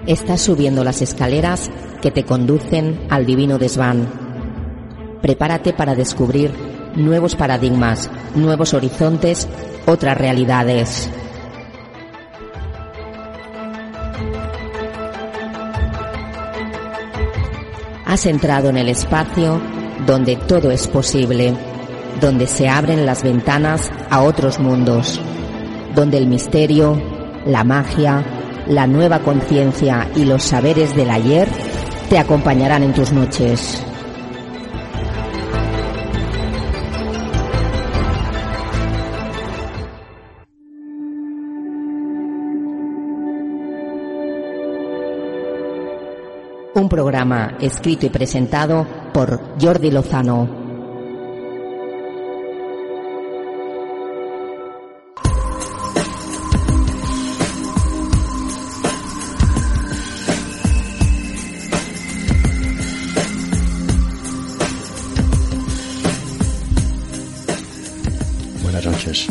Estás subiendo las escaleras que te conducen al divino desván. Prepárate para descubrir nuevos paradigmas, nuevos horizontes, otras realidades. Has entrado en el espacio donde todo es posible, donde se abren las ventanas a otros mundos, donde el misterio, la magia, la nueva conciencia y los saberes del ayer te acompañarán en tus noches. Un programa escrito y presentado por Jordi Lozano. Buenas noches.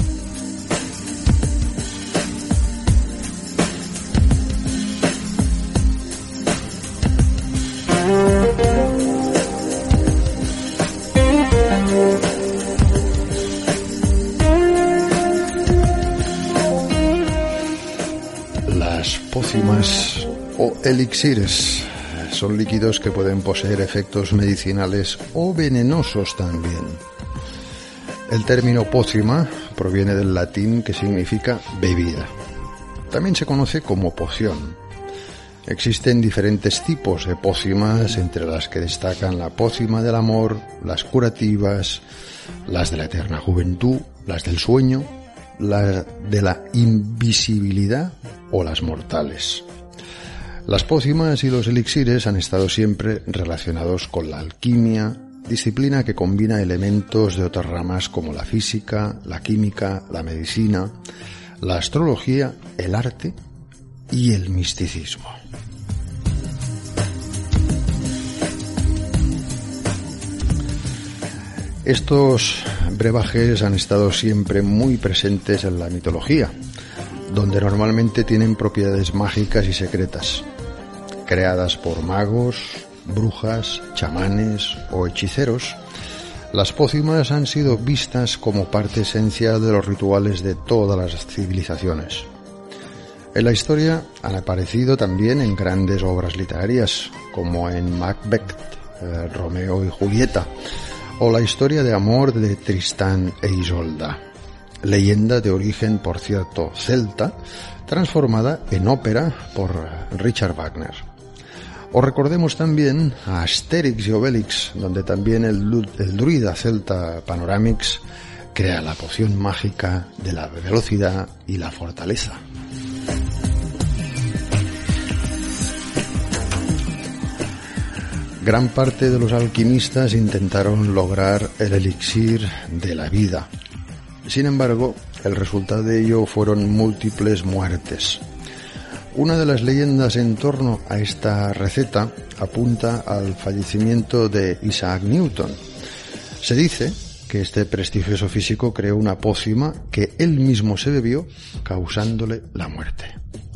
Las pócimas o elixires son líquidos que pueden poseer efectos medicinales o venenosos también. El término pócima proviene del latín que significa bebida. También se conoce como poción. Existen diferentes tipos de pócimas, entre las que destacan la pócima del amor, las curativas, las de la eterna juventud, las del sueño, la de la invisibilidad o las mortales. Las pócimas y los elixires han estado siempre relacionados con la alquimia, disciplina que combina elementos de otras ramas como la física, la química, la medicina, la astrología, el arte y el misticismo. Estos brebajes han estado siempre muy presentes en la mitología, donde normalmente tienen propiedades mágicas y secretas, creadas por magos, brujas, chamanes o hechiceros. Las pócimas han sido vistas como parte esencial de los rituales de todas las civilizaciones. En la historia han aparecido también en grandes obras literarias, como en Macbeth, Romeo y Julieta, o la historia de amor de Tristán e Isolda, leyenda de origen, por cierto, celta, transformada en ópera por Richard Wagner. O recordemos también a Asterix y Obelix, donde también el druida celta Panoramix crea la poción mágica de la velocidad y la fortaleza. Gran parte de los alquimistas intentaron lograr el elixir de la vida. Sin embargo, el resultado de ello fueron múltiples muertes. Una de las leyendas en torno a esta receta apunta al fallecimiento de Isaac Newton. Se dice que este prestigioso físico creó una pócima que él mismo se bebió, causándole la muerte.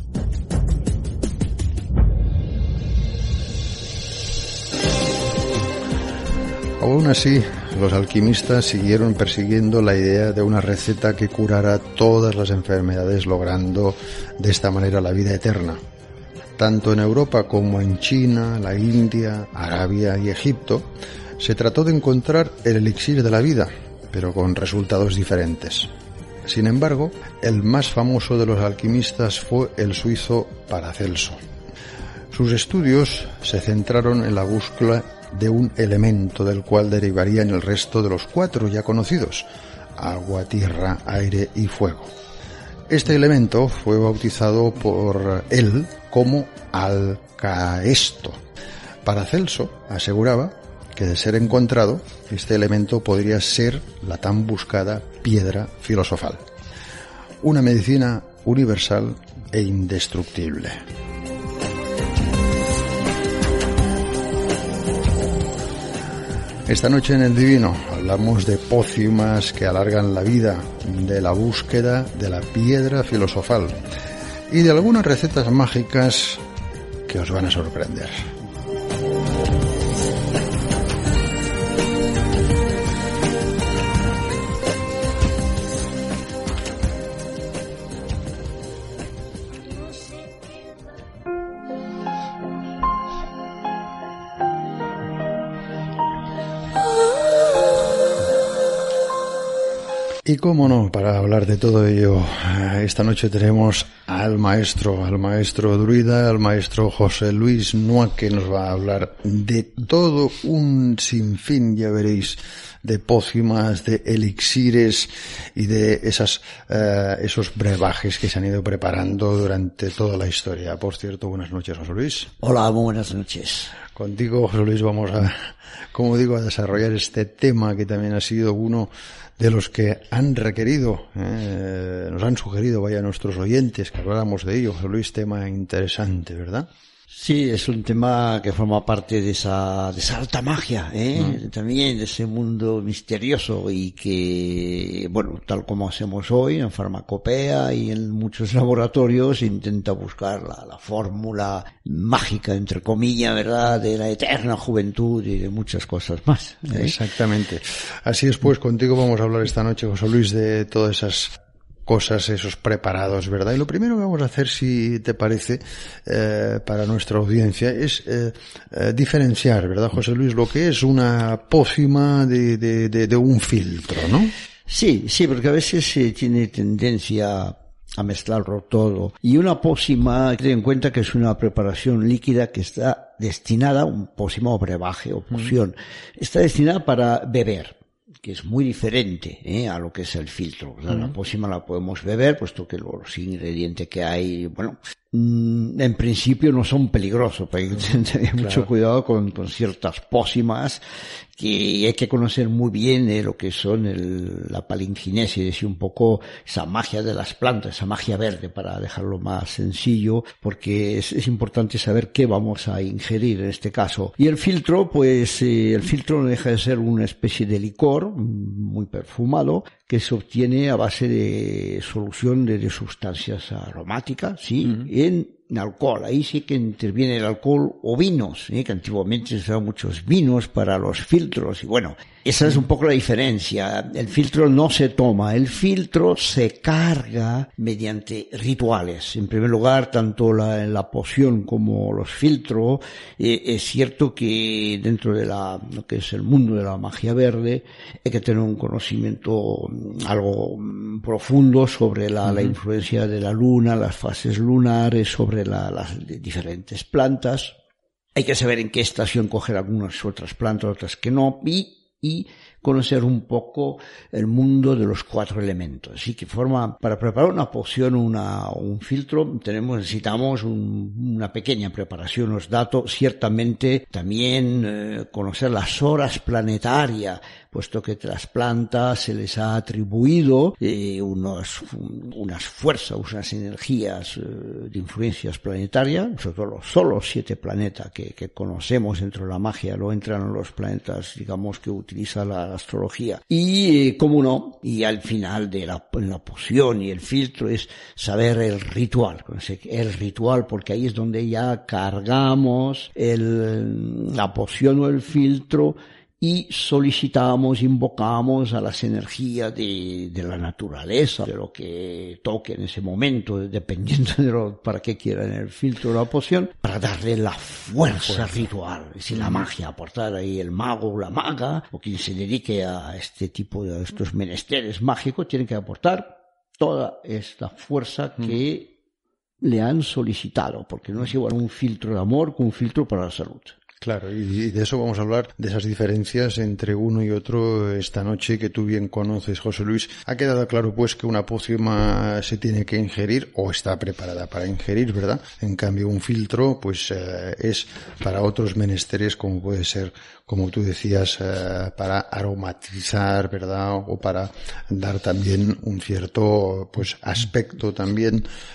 Aún así, los alquimistas siguieron persiguiendo la idea de una receta que curara todas las enfermedades, logrando de esta manera la vida eterna. Tanto en Europa como en China, la India, Arabia y Egipto, se trató de encontrar el elixir de la vida, pero con resultados diferentes. Sin embargo, el más famoso de los alquimistas fue el suizo Paracelso. Sus estudios se centraron en la búsqueda de un elemento del cual derivarían el resto de los 4 ya conocidos: agua, tierra, aire y fuego. Este elemento fue bautizado por él como alcaesto. Paracelso aseguraba que, de ser encontrado, este elemento podría ser la tan buscada piedra filosofal, una medicina universal e indestructible. Esta noche en El Divino hablamos de pócimas que alargan la vida, de la búsqueda de la piedra filosofal y de algunas recetas mágicas que os van a sorprender. Y cómo no, para hablar de todo ello, esta noche tenemos al maestro druida, al maestro José Luis Nuá, que nos va a hablar de todo un sinfín, ya veréis, de pócimas, de elixires y de esos brebajes que se han ido preparando durante toda la historia. Por cierto, buenas noches, José Luis. Hola, muy buenas noches. Contigo, José Luis, vamos a, como digo, a desarrollar este tema que también ha sido uno de los que han requerido, nos han sugerido, nuestros oyentes, que habláramos de ello. José Luis, tema interesante, ¿verdad? Sí, es un tema que forma parte de esa alta magia, también de ese mundo misterioso y que, bueno, tal como hacemos hoy en farmacopea y en muchos laboratorios, se intenta buscar la fórmula mágica, entre comillas, ¿verdad?, de la eterna juventud y de muchas cosas más. Exactamente. Así es, pues, contigo vamos a hablar esta noche, José Luis, de todas esas cosas, esos preparados, ¿verdad? Y lo primero que vamos a hacer, si te parece, para nuestra audiencia, es diferenciar, ¿verdad, José Luis, lo que es una pócima de un filtro, ¿no? Sí, porque a veces se tiene tendencia a mezclarlo todo. Y una pócima, ten en cuenta que es una preparación líquida que está destinada, un pócima o brebaje o poción, está destinada para beber, que es muy diferente a lo que es el filtro. O sea, la pócima la podemos beber, puesto que los ingredientes que hay, bueno, en principio no son peligrosos, pero hay que tener mucho cuidado con ciertas pócimas, que hay que conocer muy bien lo que son la palinginesis y un poco esa magia de las plantas, esa magia verde, para dejarlo más sencillo, porque es importante saber qué vamos a ingerir en este caso. Y el filtro, pues el filtro no deja de ser una especie de licor muy perfumado que se obtiene a base de solución de sustancias aromáticas, ¿sí? En alcohol. Ahí sí que interviene el alcohol o vinos, que antiguamente se usaban muchos vinos para los filtros. Y bueno, esa es un poco la diferencia. El filtro no se toma, el filtro se carga mediante rituales. En primer lugar, tanto la poción como los filtros, es cierto que dentro de lo que es el mundo de la magia verde, hay que tener un conocimiento algo profundo sobre la influencia de la luna, las fases lunares, sobre las diferentes plantas. Hay que saber en qué estación coger algunas otras plantas, otras que no, y conocer un poco el mundo de los 4 elementos. Así que para preparar una poción, un filtro, necesitamos una pequeña preparación, los datos, ciertamente también conocer las horas planetarias, puesto que las plantas se les ha atribuido unas fuerzas, unas energías de influencias planetarias, solo los 7 planetas que conocemos dentro de la magia, lo entran los planetas, digamos, que utiliza la astrología. Y, cómo no, y al final de la poción y el filtro es saber el ritual, porque ahí es donde ya cargamos la poción o el filtro y solicitamos, invocamos a las energías de la naturaleza, de lo que toque en ese momento, dependiendo para qué quieran el filtro o la poción, para darle la fuerza ritual. Es decir, la magia, aportar ahí el mago o la maga, o quien se dedique a este tipo de estos menesteres mágicos, tienen que aportar toda esta fuerza que le han solicitado, porque no es igual un filtro de amor que un filtro para la salud. Claro, y de eso vamos a hablar, de esas diferencias entre uno y otro esta noche, que tú bien conoces, José Luis. Ha quedado claro, pues, que una pócima se tiene que ingerir o está preparada para ingerir, ¿verdad? En cambio, un filtro, pues, es para otros menesteres, como puede ser, como tú decías, para aromatizar, ¿verdad? O para dar también un cierto, pues, aspecto también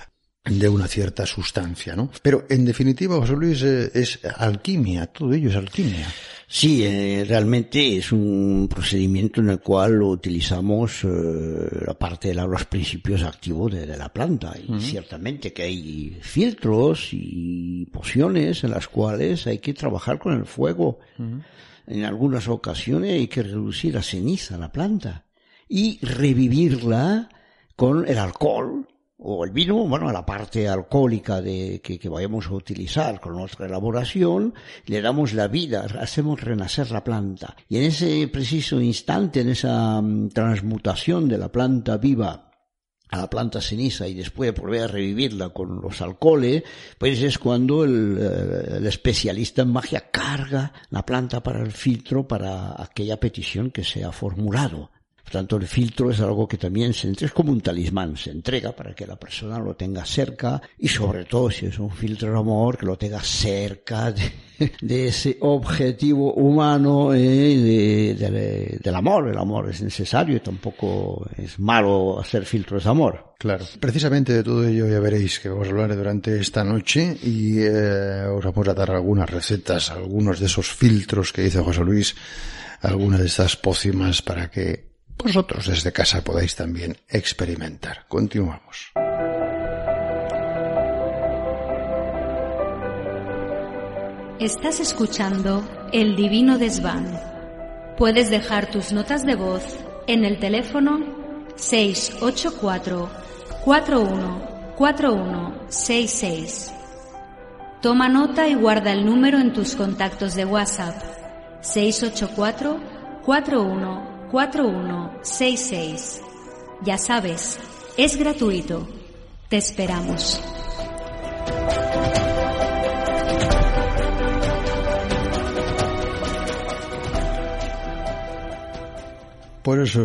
de una cierta sustancia, ¿no? Pero en definitiva, José Luis, es alquimia, todo ello es alquimia. Sí, realmente es un procedimiento en el cual utilizamos la parte de los principios activos de la planta. Y ciertamente que hay filtros y pociones en las cuales hay que trabajar con el fuego. En algunas ocasiones hay que reducir la ceniza a la planta y revivirla con el alcohol o el vino, bueno, la parte alcohólica que vayamos a utilizar con nuestra elaboración, le damos la vida, hacemos renacer la planta. Y en ese preciso instante, en esa transmutación de la planta viva a la planta ceniza y después volver a revivirla con los alcoholes, pues es cuando el especialista en magia carga la planta para el filtro para aquella petición que se ha formulado. Por tanto, el filtro es algo que también es como un talismán, se entrega para que la persona lo tenga cerca y sobre todo si es un filtro de amor, que lo tenga cerca de ese objetivo humano del amor. El amor es necesario y tampoco es malo hacer filtros de amor. Claro. Precisamente de todo ello ya veréis que vamos a hablar durante esta noche y os vamos a dar algunas recetas, algunos de esos filtros que dice José Luis, algunas de estas pócimas para que vosotros desde casa podáis también experimentar. Continuamos. Estás escuchando El Divino Desván. Puedes dejar tus notas de voz en el teléfono 684-414166. Toma nota y guarda el número en tus contactos de WhatsApp 684-414166. Ya sabes, es gratuito. Te esperamos. Por eso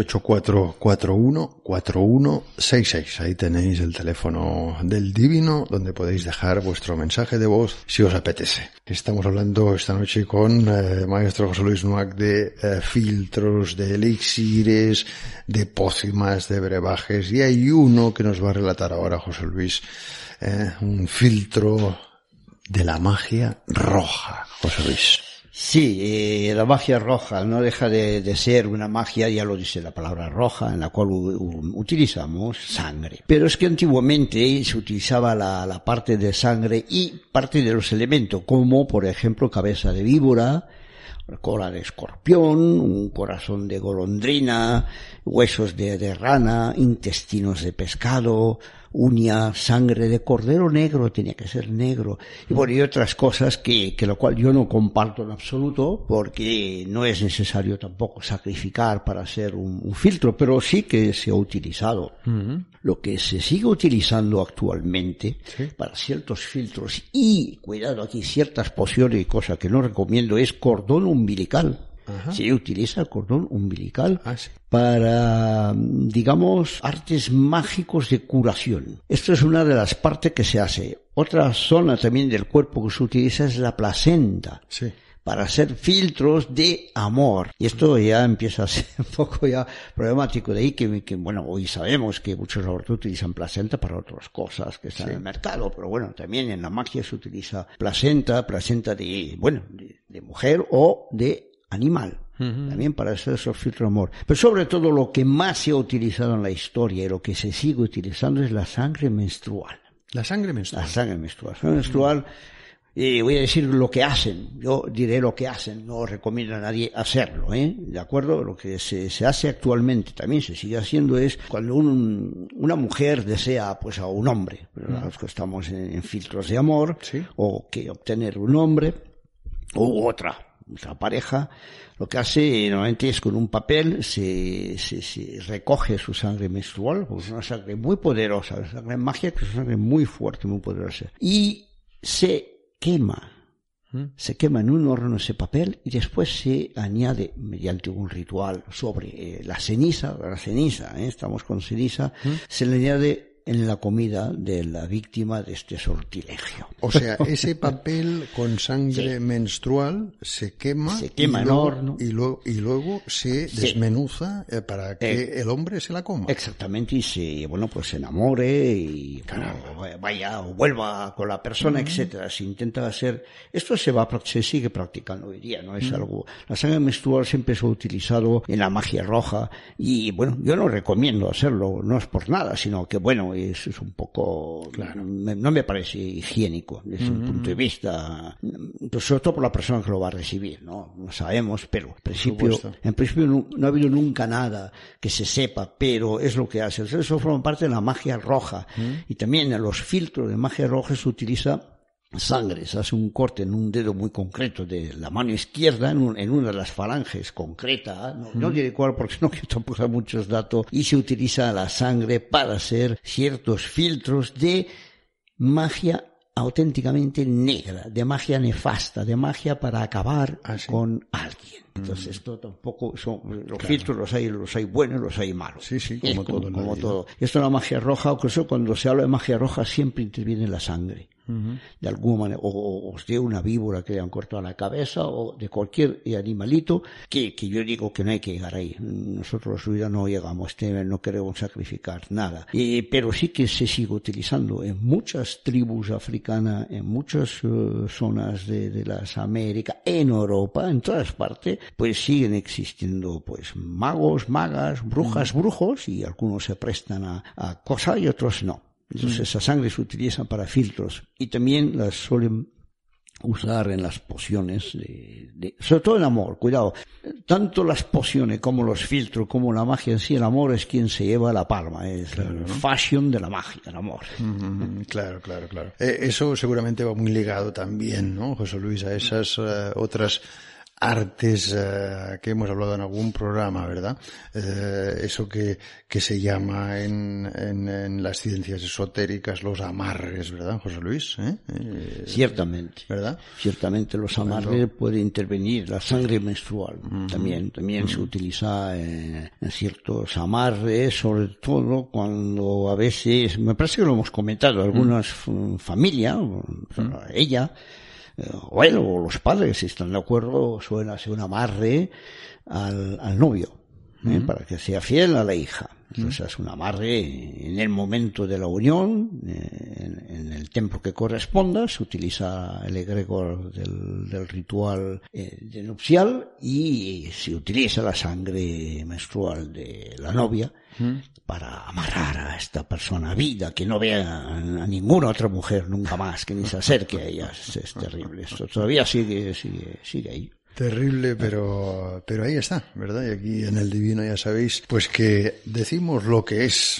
684-414166. Ahí tenéis el teléfono del Divino donde podéis dejar vuestro mensaje de voz si os apetece. Estamos hablando esta noche con maestro José Luis Nuach de filtros, de elixires, de pócimas, de brebajes. Y hay uno que nos va a relatar ahora José Luis, un filtro de la magia roja, José Luis. Sí, la magia roja no deja de ser una magia, ya lo dice la palabra roja, en la cual utilizamos sangre. Pero es que antiguamente se utilizaba la parte de sangre y parte de los elementos, como por ejemplo cabeza de víbora, cola de escorpión, un corazón de golondrina, huesos de rana, intestinos de pescado, uña, sangre de cordero negro, tenía que ser negro, y bueno, y otras cosas que lo cual yo no comparto en absoluto, porque no es necesario tampoco sacrificar para hacer un filtro, pero sí que se ha utilizado. Lo que se sigue utilizando actualmente para ciertos filtros, y cuidado aquí, ciertas pociones y cosas que no recomiendo, es cordón umbilical. Se utiliza el cordón umbilical para, digamos, artes mágicos de curación. Esto es una de las partes que se hace. Otra zona también del cuerpo que se utiliza es la placenta. Sí. Para hacer filtros de amor. Y esto ya empieza a ser un poco ya problemático. De ahí que bueno, hoy sabemos que muchos laboratorios utilizan placenta para otras cosas que están en el mercado. Pero bueno, también en la magia se utiliza placenta de mujer o de animal. También para hacer esos filtros de amor. Pero sobre todo lo que más se ha utilizado en la historia y lo que se sigue utilizando es la sangre menstrual. La sangre menstrual. La sangre menstrual. La sangre menstrual, voy a decir lo que hacen. Yo diré lo que hacen. No recomiendo a nadie hacerlo, ¿de acuerdo? Lo que se hace actualmente, también se sigue haciendo, es cuando una mujer desea pues a un hombre. Los que estamos en filtros de amor, o que obtener un hombre, u otra pareja, lo que hace normalmente es con un papel se recoge su sangre menstrual, porque es una sangre muy poderosa, una sangre mágica, que es una sangre muy fuerte, muy poderosa, y se quema en un horno ese papel y después se añade mediante un ritual sobre la ceniza, estamos con ceniza, se le añade en la comida de la víctima de este sortilegio. O sea, ese papel con sangre menstrual se quema en horno. Y luego se desmenuza para que el hombre se la coma. Exactamente, y se enamore y vaya o vuelva con la persona, etcétera. Se intenta hacer, esto se sigue practicando hoy día, no es algo. La sangre menstrual siempre se ha utilizado en la magia roja y yo no recomiendo hacerlo, no es por nada, sino que es un poco, no me parece higiénico desde un punto de vista, pues sobre todo por la persona que lo va a recibir, no sabemos, pero en principio no ha habido nunca nada que se sepa, pero es lo que hace. Eso forma parte de la magia roja y también en los filtros de magia roja se utiliza sangre, se hace un corte en un dedo muy concreto de la mano izquierda, en una de las falanges concreta, no diré cuál porque no quiero tampoco dar muchos datos, y se utiliza la sangre para hacer ciertos filtros de magia auténticamente negra, de magia nefasta, de magia para acabar con alguien. Entonces esto tampoco son los filtros, los hay buenos, los hay malos. Sí, como todo. Como todo. Esto es la magia roja, incluso cuando se habla de magia roja siempre interviene la sangre. De alguna manera, o de una víbora que le han cortado la cabeza, o de cualquier animalito, que yo digo que no hay que llegar ahí. Nosotros los druidas no llegamos, no queremos sacrificar nada. Pero sí que se sigue utilizando en muchas tribus africanas, en muchas zonas de las Américas, en Europa, en todas partes, pues siguen existiendo magos, magas, brujas, brujos, y algunos se prestan a cosas y otros no. Entonces esa sangre se utiliza para filtros y también las suelen usar en las pociones sobre todo en amor, cuidado, tanto las pociones como los filtros como la magia en sí, el amor es quien se lleva la palma, es el fashion de la magia, el amor. Claro. Eso seguramente va muy ligado también, ¿no, José Luis, a esas otras artes que hemos hablado en algún programa, ¿verdad? Eso que se llama en las ciencias esotéricas los amarres, ¿verdad, José Luis? Ciertamente. ¿Verdad? Ciertamente los amarres puede intervenir la sangre menstrual. También se utiliza en ciertos amarres, sobre todo cuando a veces, me parece que lo hemos comentado, algunas familias, ella, o los padres, si están de acuerdo, suelen hacer un amarre al novio, para que sea fiel a la hija. Entonces es un amarre en el momento de la unión, en el tiempo que corresponda, se utiliza el egregor del ritual de nupcial y se utiliza la sangre menstrual de la novia para amarrar a esta persona a vida, que no vea a ninguna otra mujer nunca más, que ni se acerque a ella. Es terrible. Esto todavía sigue ahí. Terrible, pero ahí está, ¿verdad? Y aquí en el Divino ya sabéis, pues que decimos lo que es,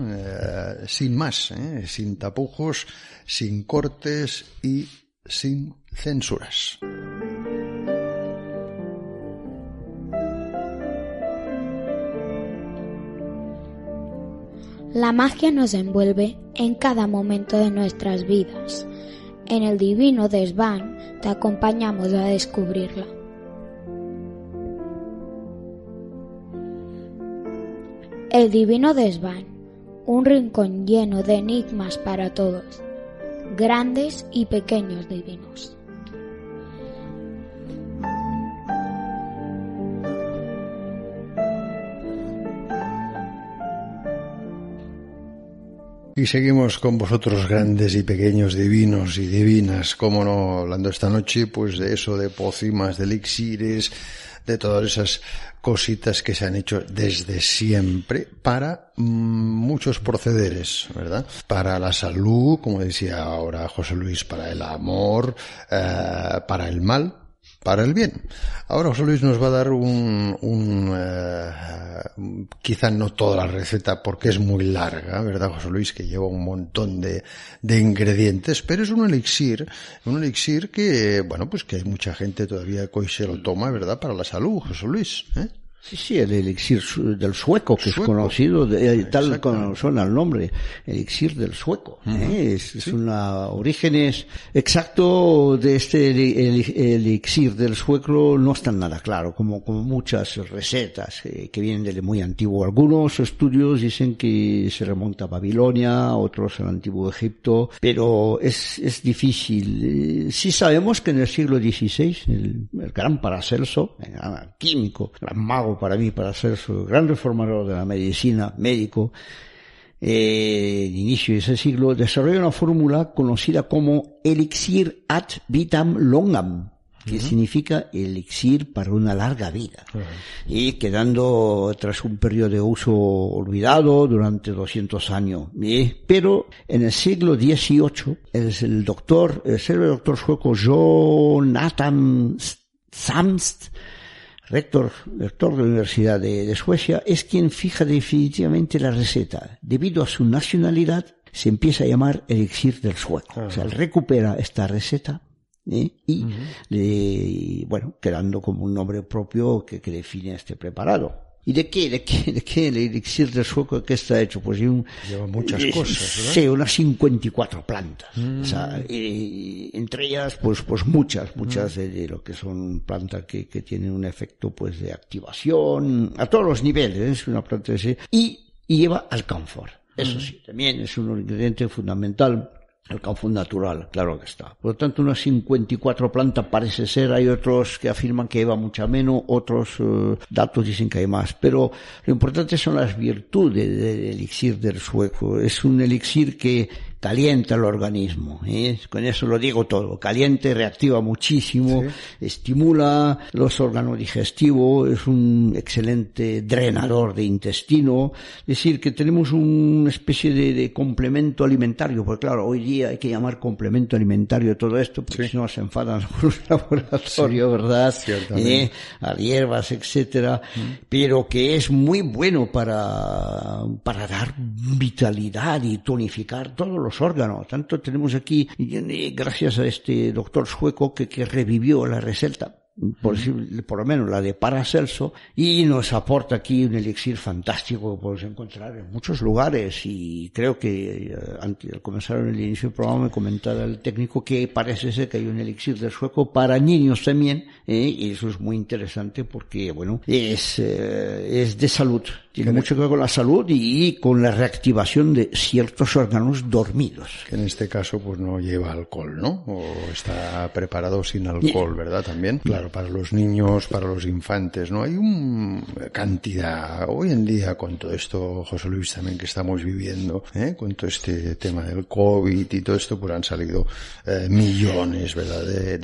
sin más, sin tapujos, sin cortes y sin censuras. La magia nos envuelve en cada momento de nuestras vidas. En el Divino Desván te acompañamos a descubrirla. El Divino Desván, un rincón lleno de enigmas para todos, grandes y pequeños divinos. Y seguimos con vosotros, grandes y pequeños divinos y divinas, cómo no, hablando esta noche pues de eso, de pócimas, de elixires, de todas esas cositas que se han hecho desde siempre para muchos procederes, ¿verdad? Para la salud, como decía ahora José Luis, para el amor, para el mal, para el bien. Ahora José Luis nos va a dar quizá no toda la receta porque es muy larga, ¿verdad, José Luis? Que lleva un montón de ingredientes, pero es un elixir que, bueno, pues que hay mucha gente todavía que hoy se lo toma, ¿verdad? Para la salud, José Luis, Sí, el elixir del sueco, que es conocido, tal como suena el nombre, elixir del sueco. Es una orígenes exacto de este elixir del sueco no está nada claro, como muchas recetas que vienen de muy antiguo. Algunos estudios dicen que se remonta a Babilonia, otros al antiguo Egipto, pero es difícil. Sí sabemos que en el siglo XVI, el gran Paracelso, el gran químico, gran mago para mí, Paracelso, gran reformador de la medicina, médico, inicio de ese siglo, desarrolla una fórmula conocida como elixir ad vitam longam, que significa elixir para una larga vida. Y quedando tras un periodo de uso olvidado durante 200 años. Pero en el siglo XVIII, el doctor sueco Jonathan Samst, rector de la Universidad de Suecia, es quien fija definitivamente la receta. Debido a su nacionalidad, se empieza a llamar elixir del sueco. O sea, él recupera esta receta quedando como un nombre propio que define este preparado. ¿Y de qué el elixir del sueco que está hecho? Pues lleva muchas cosas, ¿verdad? Sí, unas 54 plantas. O sea, entre ellas, pues muchas de lo que son plantas que tienen un efecto, pues, de activación, a todos los niveles, es una planta así. Y lleva alcanfor. Eso sí, también es un ingrediente fundamental. El camphor natural, claro que está. Por lo tanto, unas 54 plantas parece ser. Hay otros que afirman que lleva mucha menos, otros datos dicen que hay más. Pero lo importante son las virtudes del elixir del sueco. Es un elixir que calienta el organismo, con eso lo digo todo. Caliente, reactiva muchísimo, estimula los órganos digestivos, es un excelente drenador de intestino. Es decir, que tenemos una especie de complemento alimentario, porque claro, hoy día hay que llamar complemento alimentario todo esto, porque si no se enfadan los laboratorios, ¿verdad? A hierbas, etcétera, pero que es muy bueno para dar vitalidad y tonificar todos los órganos. Tanto tenemos aquí, gracias a este doctor sueco que revivió la receta, por lo menos la de Paracelso, y nos aporta aquí un elixir fantástico que podemos encontrar en muchos lugares. Y creo que antes de comenzar el inicio del programa me comentaba el técnico que parece ser que hay un elixir del sueco para niños también, y eso es muy interesante porque, bueno, es de salud. Tiene mucho que ver con la salud y con la reactivación de ciertos órganos dormidos. Que en este caso pues no lleva alcohol, ¿no? O está preparado sin alcohol, ¿verdad? También. Claro, para los niños, para los infantes, ¿no? Hay una cantidad, hoy en día con todo esto, José Luis, también que estamos viviendo, con todo este tema del COVID y todo esto, pues han salido millones, ¿verdad?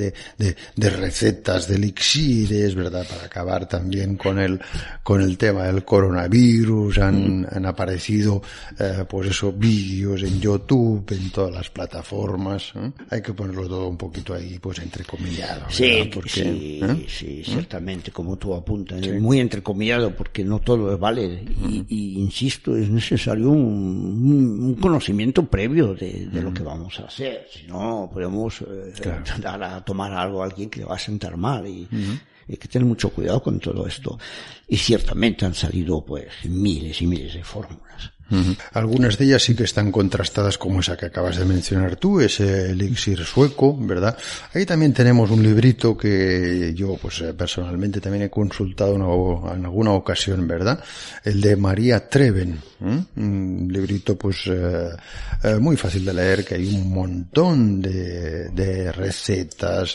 De recetas, de elixires, ¿verdad? Para acabar también con el tema del coronavirus. Han aparecido pues eso, vídeos en YouTube, en todas las plataformas. Hay que ponerlo todo un poquito ahí, pues entrecomillado. Sí, porque, sí, ciertamente, como tú apuntas, muy entrecomillado, porque no todo es válido. Y insisto, es necesario un conocimiento previo de lo que vamos a hacer. Si no, podemos dar a tomar algo a alguien que le va a sentar mal y hay que tener mucho cuidado con todo esto. Y ciertamente han salido pues miles y miles de fórmulas. Algunas de ellas sí que están contrastadas, como esa que acabas de mencionar tú, ese elixir sueco, ¿verdad? Ahí también tenemos un librito que yo, pues personalmente también he consultado en alguna ocasión, ¿verdad? El de María Treven, un librito pues muy fácil de leer, que hay un montón de recetas,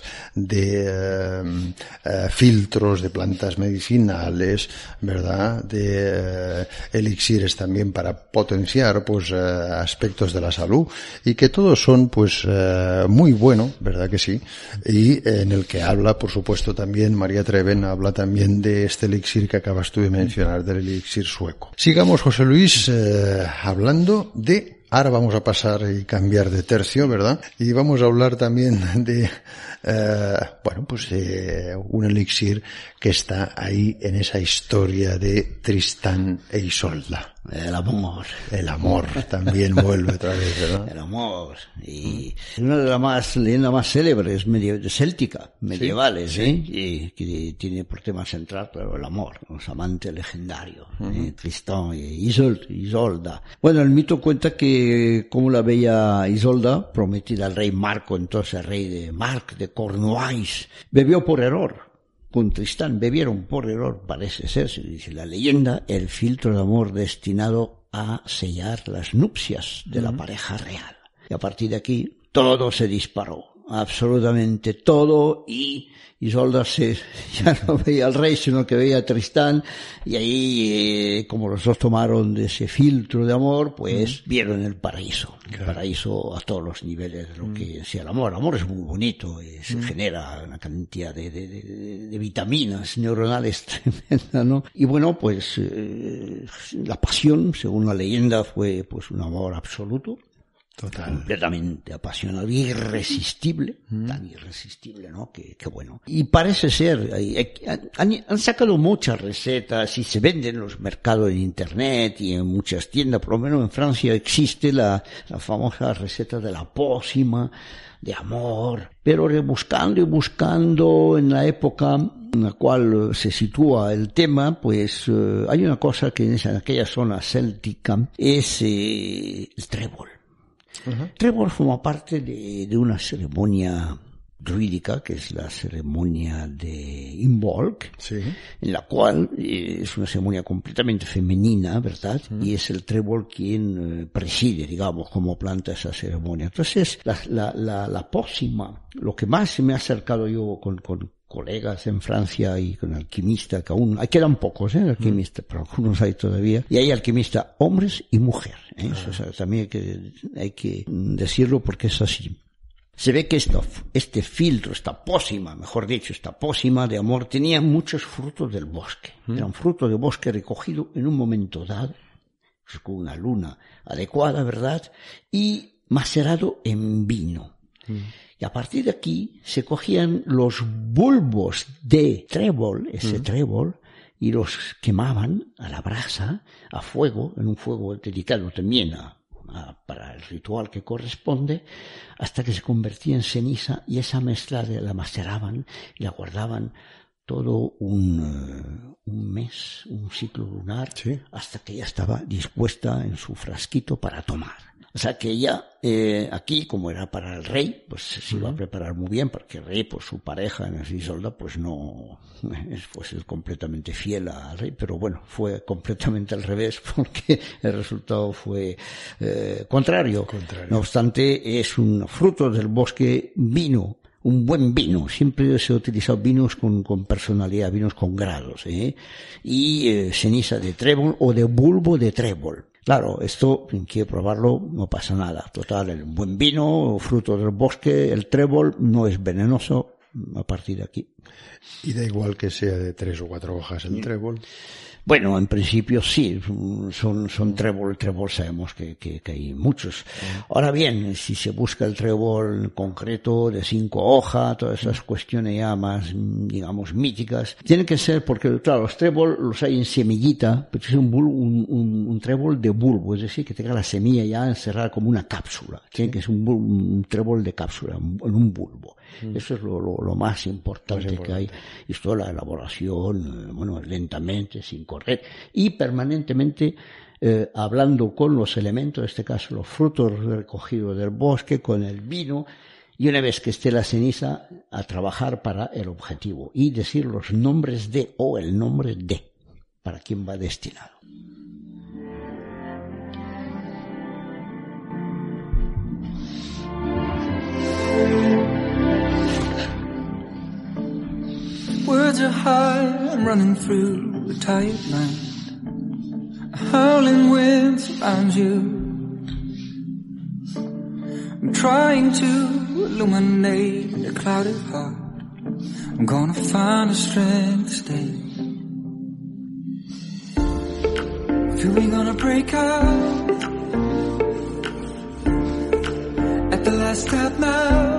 de filtros de plantas medicinales, ¿verdad? De elixires también para potenciar pues aspectos de la salud, y que todos son pues muy buenos, ¿verdad que sí? Y en el que habla, por supuesto, también María Treven habla también de este elixir que acabas tú de mencionar, del elixir sueco. Sigamos, José Luis, hablando de... Ahora vamos a pasar y cambiar de tercio, ¿verdad? Y vamos a hablar también de, un elixir que está ahí en esa historia de Tristán e Isolda. El amor. El amor también vuelve otra vez, ¿verdad? El amor. Y es una de las leyendas más célebres céltica, medievales, sí. Y que tiene por tema central, claro, el amor, los amantes legendarios, Tristán y Isolda. Bueno, el mito cuenta que como la bella Isolda, prometida al rey Marco, entonces rey de Marc de Cornualles, bebió por error. Con Tristán bebieron por error, parece ser, se dice la leyenda, el filtro de amor destinado a sellar las nupcias de la pareja real. Y a partir de aquí, todo se disparó, absolutamente todo, y Isolda ya no veía al rey, sino que veía a Tristán, y ahí, como los dos tomaron de ese filtro de amor, pues vieron el paraíso. Claro. El paraíso a todos los niveles de lo que sea el amor. El amor es muy bonito, se genera una cantidad de vitaminas neuronales tremenda, ¿no? Y bueno, pues, la pasión, según la leyenda, fue pues un amor absoluto. Total. Completamente apasionado, irresistible, tan irresistible, ¿no? Que bueno. Y parece ser, han sacado muchas recetas y se venden en los mercados en internet y en muchas tiendas, por lo menos en Francia existe la famosa receta de la pócima de amor, pero rebuscando y buscando en la época en la cual se sitúa el tema, pues hay una cosa que en aquella zona céltica es el trébol. Trébol forma parte de una ceremonia druídica, que es la ceremonia de Imbolc, sí. En la cual es una ceremonia completamente femenina, ¿verdad? Y es el trébol quien preside, digamos, como planta esa ceremonia. Entonces, la pócima, lo que más me ha acercado yo con colegas en Francia y con alquimistas, que aún quedan pocos, alquimistas, pero algunos hay todavía, y hay alquimistas hombres y mujeres, Eso, o sea, también hay que decirlo porque es así. Se ve que este filtro, esta pócima de amor, tenía muchos frutos del bosque. Eran frutos del bosque recogidos en un momento dado, pues con una luna adecuada, ¿verdad? Y macerado en vino. Y a partir de aquí se cogían los bulbos de trébol, ese trébol, y los quemaban a la brasa, a fuego, en un fuego dedicado también para el ritual que corresponde, hasta que se convertía en ceniza, y esa mezcla la maceraban y la guardaban todo un mes, un ciclo lunar, sí, hasta que ya estaba dispuesta en su frasquito para tomar. O sea que ella, aquí, como era para el rey, pues se iba a preparar muy bien, porque el rey, pues su pareja en Isolda, pues no, pues es completamente fiel al rey, pero bueno, fue completamente al revés, porque el resultado fue contrario. No obstante, es un fruto del bosque, vino, un buen vino. Siempre se ha utilizado vinos con personalidad, vinos con grados, y ceniza de trébol o de bulbo de trébol. Claro, esto, quien quiere probarlo, no pasa nada. Total, el buen vino, fruto del bosque, el trébol, no es venenoso a partir de aquí. ¿Y da igual que sea de 3 o 4 hojas el trébol? Bueno, en principio sí, son trébol sabemos que hay muchos. Ahora bien, si se busca el trébol en concreto de 5 hojas, todas esas cuestiones ya más, digamos, míticas, tiene que ser, porque claro, los trébol los hay en semillita, pero es un trébol de bulbo, es decir, que tenga la semilla ya encerrada como una cápsula. Tiene que ser un trébol de cápsula, en un bulbo. Eso es lo más importante que hay. Y toda la elaboración, bueno, lentamente, sin correr, y permanentemente hablando con los elementos, en este caso los frutos recogidos del bosque, con el vino, y una vez que esté la ceniza, a trabajar para el objetivo y decir los nombres de o el nombre de para quien va destinado. Words are high, I'm running through a tired mind. A howling wind surrounds you. I'm trying to illuminate a clouded heart. I'm gonna find the strength to stay. Feel we gonna break out at the last step now.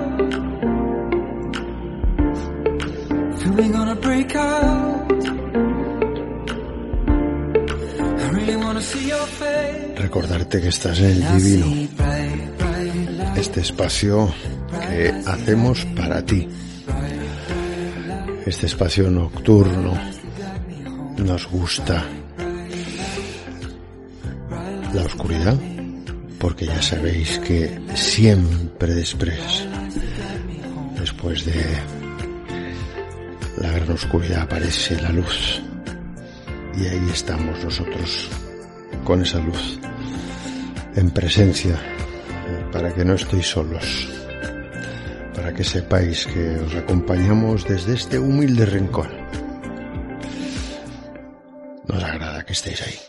We're gonna break out. I really wanna see your recordarte que estás en el divino, este espacio que hacemos para ti, este espacio nocturno. Nos gusta la oscuridad, porque ya sabéis que siempre después de la gran oscuridad aparece la luz, y ahí estamos nosotros con esa luz en presencia, para que no estéis solos, para que sepáis que os acompañamos desde este humilde rincón. Nos agrada que estéis ahí.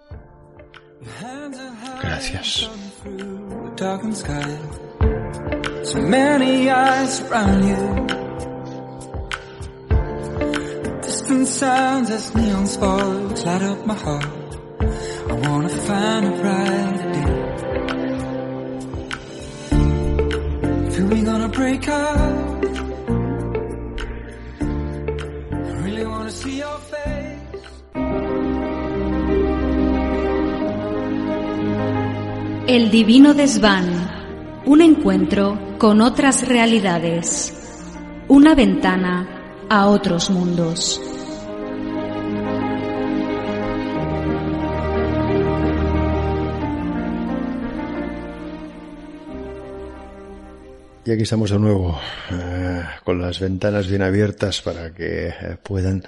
Gracias. So many eyes around you, distant sounds as neon sparks light up my heart. I wanna find a brighter day. Feel we gonna break up. I really wanna see your face. El Divino Desván. Un encuentro con otras realidades. Una ventana a otros mundos. Y aquí estamos de nuevo, con las ventanas bien abiertas para que puedan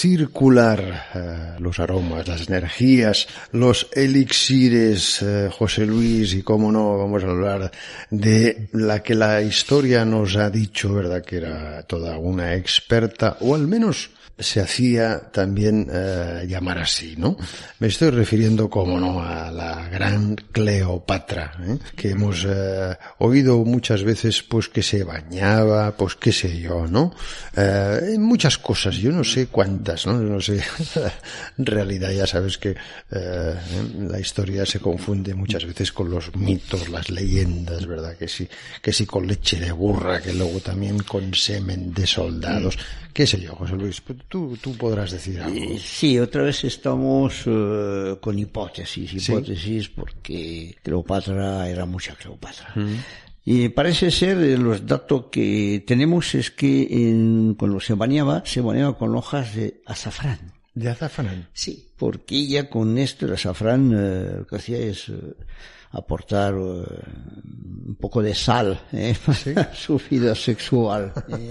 circular los aromas, las energías, los elixires, José Luis, y cómo no, vamos a hablar de la que la historia nos ha dicho, ¿verdad?, que era toda una experta, o al menos se hacía también llamar así, ¿no? Me estoy refiriendo, como no, a la gran Cleopatra, que hemos oído muchas veces, pues que se bañaba, pues qué sé yo, ¿no? Muchas cosas, yo no sé cuántas, ¿no? No sé, en realidad ya sabes que la historia se confunde muchas veces con los mitos, las leyendas, ¿verdad? Que sí con leche de burra, que luego también con semen de soldados, qué sé yo, José Luis. Tú podrás decir algo. Sí, otra vez estamos con hipótesis, ¿sí? Porque Cleopatra era mucha Cleopatra. Y parece ser, los datos que tenemos es que cuando se bañaba con hojas de azafrán. ¿De azafrán? Sí, porque ella con esto, el azafrán, lo que hacía es aportar un poco de sal a su vida sexual.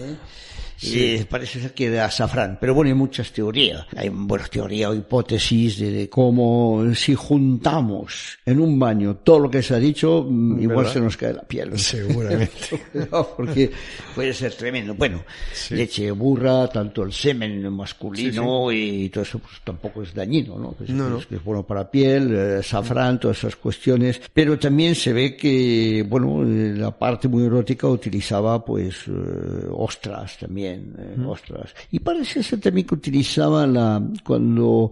Sí. Parece ser que de azafrán, pero bueno, hay muchas teorías. Hay teoría o hipótesis de cómo si juntamos en un baño todo lo que se ha dicho, igual se nos cae la piel. Seguramente. Porque puede ser tremendo. Bueno, leche de burra, tanto el semen masculino y todo eso, pues tampoco es dañino, ¿no? Es que es bueno para la piel, azafrán, todas esas cuestiones. Pero también se ve que, la parte muy erótica utilizaba pues ostras también. Ostras. Y parece ser también que utilizaban cuando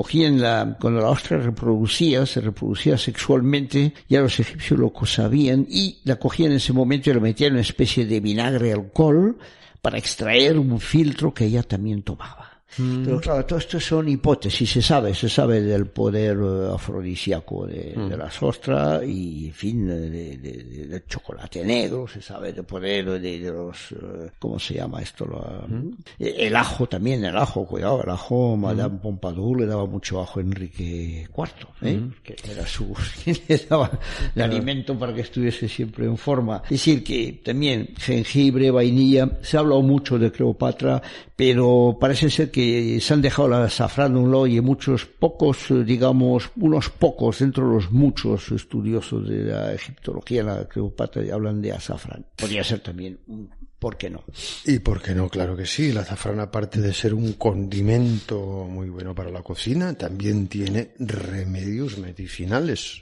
la ostra se reproducía sexualmente, ya los egipcios lo sabían, y la cogían en ese momento y la metían en una especie de vinagre, alcohol, para extraer un filtro que ella también tomaba. Pero claro, todo esto son hipótesis, se sabe del poder afrodisíaco de las ostras y, en fin, del chocolate negro, se sabe del poder de los, ¿cómo se llama esto? El ajo también, cuidado, el ajo, Madame Pompadour le daba mucho ajo a Enrique IV, que era le daba el alimento para que estuviese siempre en forma. Es decir, que también jengibre, vainilla, se ha hablado mucho de Cleopatra, pero parece ser que se han dejado el azafrán de un lado, y unos pocos dentro de los muchos estudiosos de la egiptología, la Cleopatra, hablan de azafrán. Podría ser también ¿por qué no? Y por qué no, claro que sí. El azafrán, aparte de ser un condimento muy bueno para la cocina, también tiene remedios medicinales,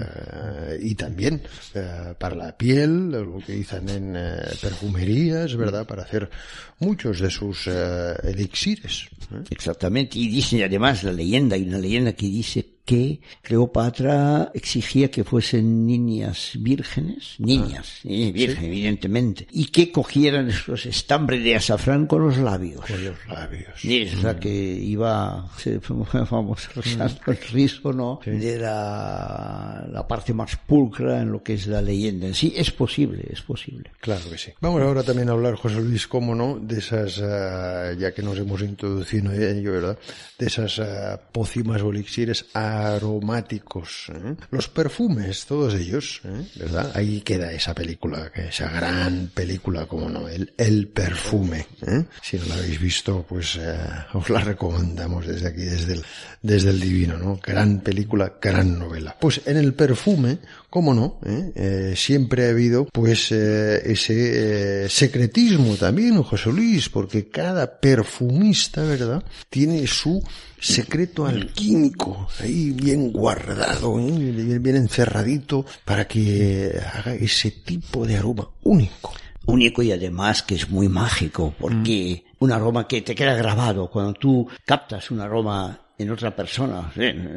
y también para la piel, lo que dicen en perfumerías, ¿verdad?, para hacer muchos de sus elixires. Exactamente, y dicen además hay una leyenda que dice que Cleopatra exigía que fuesen niñas vírgenes, virgen, evidentemente, y que cogieran esos estambres de azafrán con los labios. Con los labios. Y es la que iba, vamos, rezando el rizo, ¿no? Sí. De la parte más pulcra en lo que es la leyenda en sí. Es posible. Claro que sí. Vamos ahora también a hablar, José Luis, cómo no, de esas, ya que nos hemos introducido en ello, ¿verdad? De esas pócimas o elixires aromáticos, ¿eh? Los perfumes, todos ellos, ¿verdad? Ahí queda esa película, esa gran película, como no, el perfume, ¿eh? Si no la habéis visto, pues os la recomendamos desde aquí, desde el Divino, ¿no? Gran película, gran novela. Pues en el perfume, cómo no, siempre ha habido pues ese secretismo también, José Luis, porque cada perfumista, ¿verdad?, tiene su secreto alquímico ahí bien guardado, bien encerradito, para que haga ese tipo de aroma único y además que es muy mágico, porque un aroma que te queda grabado cuando tú captas un aroma en otra persona,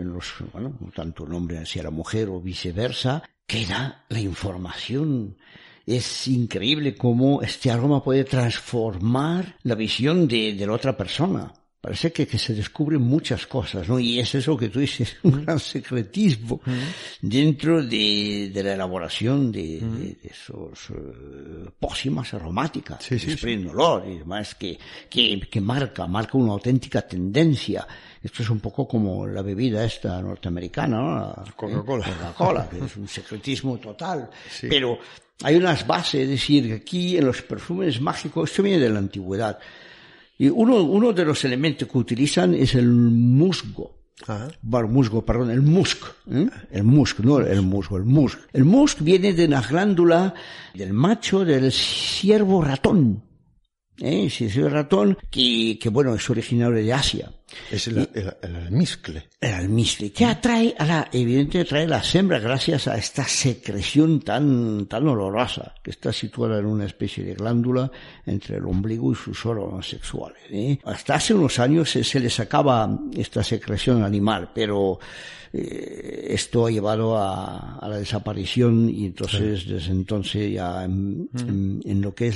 tanto el hombre hacia la mujer o viceversa, queda la información. Es increíble cómo este aroma puede transformar la visión de la otra persona. Parece que se descubren muchas cosas, ¿no? Y es eso que tú dices, un gran secretismo dentro de la elaboración de esos pócimas aromáticas. Sí, desprenden olor y demás que marca una auténtica tendencia. Esto es un poco como la bebida esta norteamericana, ¿no? La Coca-Cola, que es un secretismo total. Sí. Pero hay unas bases, es decir, aquí en los perfumes mágicos, esto viene de la antigüedad. Y uno de los elementos que utilizan es el musgo. El musk. El musk, no el musgo, el musk. El musk viene de una glándula del macho del ciervo ratón. Sí, es el ratón que bueno, es originario de Asia. Es el almizcle. El almizcle, que evidentemente atrae las hembras gracias a esta secreción tan olorosa, que está situada en una especie de glándula entre el ombligo y sus órganos sexuales. Hasta hace unos años se le sacaba esta secreción animal, pero esto ha llevado a la desaparición y entonces, desde entonces ya en lo que es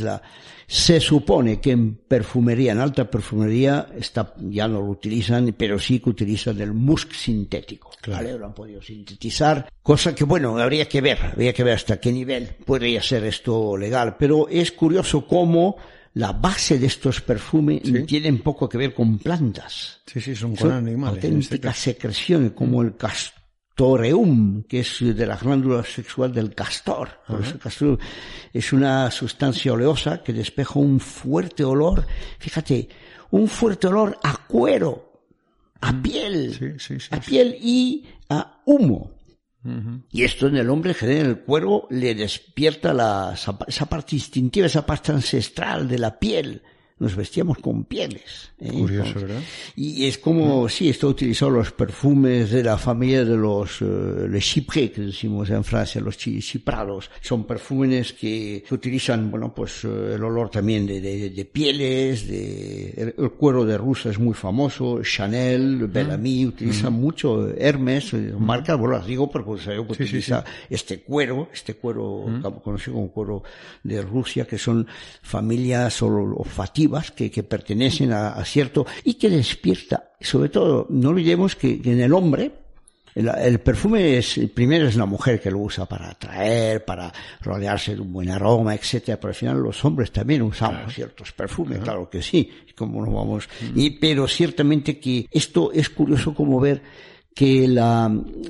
se supone que en perfumería, en alta perfumería, ya no lo utilizan, pero sí que utilizan el musk sintético. Claro. ¿Vale? Lo han podido sintetizar, cosa que bueno, habría que ver hasta qué nivel podría ser esto legal, pero es curioso cómo la base de estos perfumes tienen poco que ver con plantas. Sí, son con animales. Auténticas secreciones, como el castoreum, que es de la glándula sexual del castor. Por eso el castor es una sustancia oleosa que despeja un fuerte olor, fíjate, un fuerte olor a cuero, a piel, a piel y a humo. Y esto en el hombre, en el cuero, le despierta esa parte instintiva, esa parte ancestral de la piel. Nos vestíamos con pieles. Curioso, ¿verdad? Y es como, esto utilizó los perfumes de la familia de los les chyprés, que decimos en Francia, los chiprados. Son perfumes que utilizan, el olor también de pieles, el cuero de rusa es muy famoso, Chanel, Bellamy, utilizan mucho, Hermes, marcas, las digo porque utiliza este cuero conocido como cuero de Rusia, que son familias olfativas que pertenecen a cierto y que despierta, sobre todo, no olvidemos que en el hombre el perfume primero es la mujer que lo usa para atraer, para rodearse de un buen aroma, etcétera, pero al final los hombres también usamos ciertos perfumes, claro que sí, como no vamos, pero ciertamente que esto es curioso como ver que la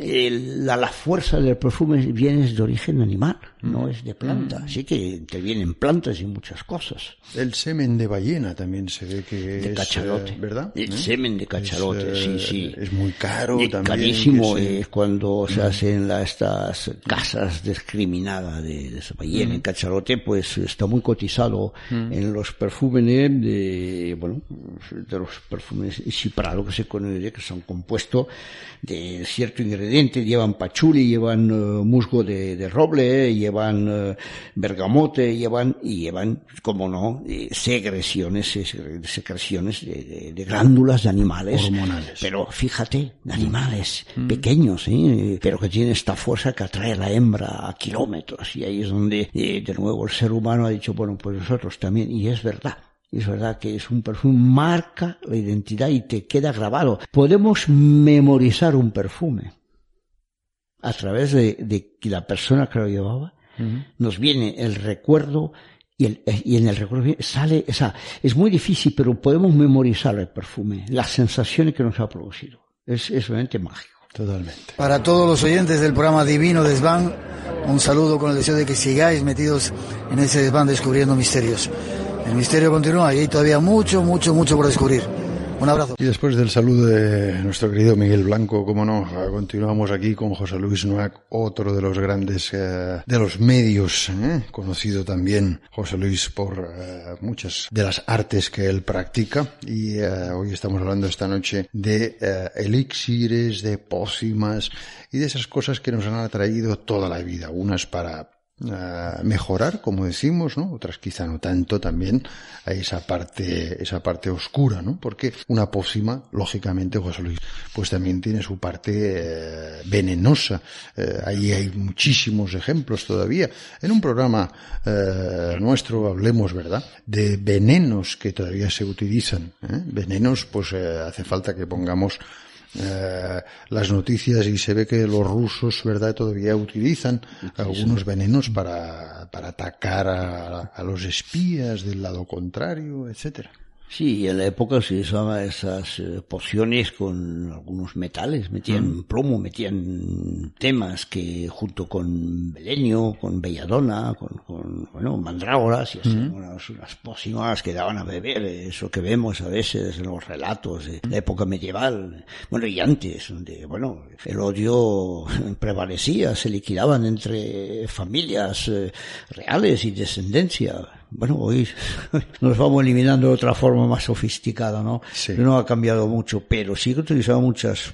fuerza del perfume viene de origen animal, no es de planta, así que intervienen plantas y muchas cosas. El semen de ballena también se ve que de cachalote, ¿verdad? El semen de cachalote, sí. Es muy caro también. Carísimo, es cuando se hacen estas casas discriminadas de esa ballena en cachalote, pues está muy cotizado en los perfumes de los perfumes chiprado que se conoce, que son compuestos de cierto ingrediente, llevan pachuli, llevan musgo de roble, llevan bergamote, llevan, como no, secreciones de glándulas de animales. Hormonales. Pero fíjate, de animales pequeños, pero que tienen esta fuerza que atrae a la hembra a kilómetros. Y ahí es donde, de nuevo, el ser humano ha dicho, bueno, pues nosotros también, y es verdad. Es verdad que es un perfume, marca la identidad y te queda grabado. Podemos memorizar un perfume a través de la persona que lo llevaba. Nos viene el recuerdo y en el recuerdo sale, o sea, es muy difícil, pero podemos memorizar el perfume, las sensaciones que nos ha producido. Es realmente mágico. Totalmente. Para todos los oyentes del programa Divino Desván, un saludo con el deseo de que sigáis metidos en ese desván descubriendo misterios. El misterio continúa y hay todavía mucho por descubrir. Un abrazo. Y después del saludo de nuestro querido Miguel Blanco, como no, continuamos aquí con José Luis Nuach, otro de los grandes de los medios, conocido también José Luis por muchas de las artes que él practica. Y hoy estamos hablando esta noche de elixires, de pócimas y de esas cosas que nos han atraído toda la vida, unas para mejorar, como decimos, ¿no? Otras quizá no tanto, también hay esa parte oscura, ¿no? Porque una pócima, lógicamente, José Luis, pues también tiene su parte venenosa. Ahí hay muchísimos ejemplos todavía. En un programa nuestro hablemos, ¿verdad?, de venenos que todavía se utilizan, venenos, pues hace falta que pongamos las noticias y se ve que los rusos, ¿verdad?, todavía utilizan algunos venenos para atacar a los espías del lado contrario, etcétera. Sí, en la época se usaban esas pociones con algunos metales, metían plomo, metían temas que junto con belenio, con belladona, con mandrágoras, y así, unas pócimas que daban a beber, eso que vemos a veces en los relatos de la época medieval, bueno, y antes, donde, bueno, el odio prevalecía, se liquidaban entre familias reales y descendencia. Bueno, hoy nos vamos eliminando de otra forma más sofisticada, ¿no? Sí. No ha cambiado mucho, pero sí que utilizaba muchas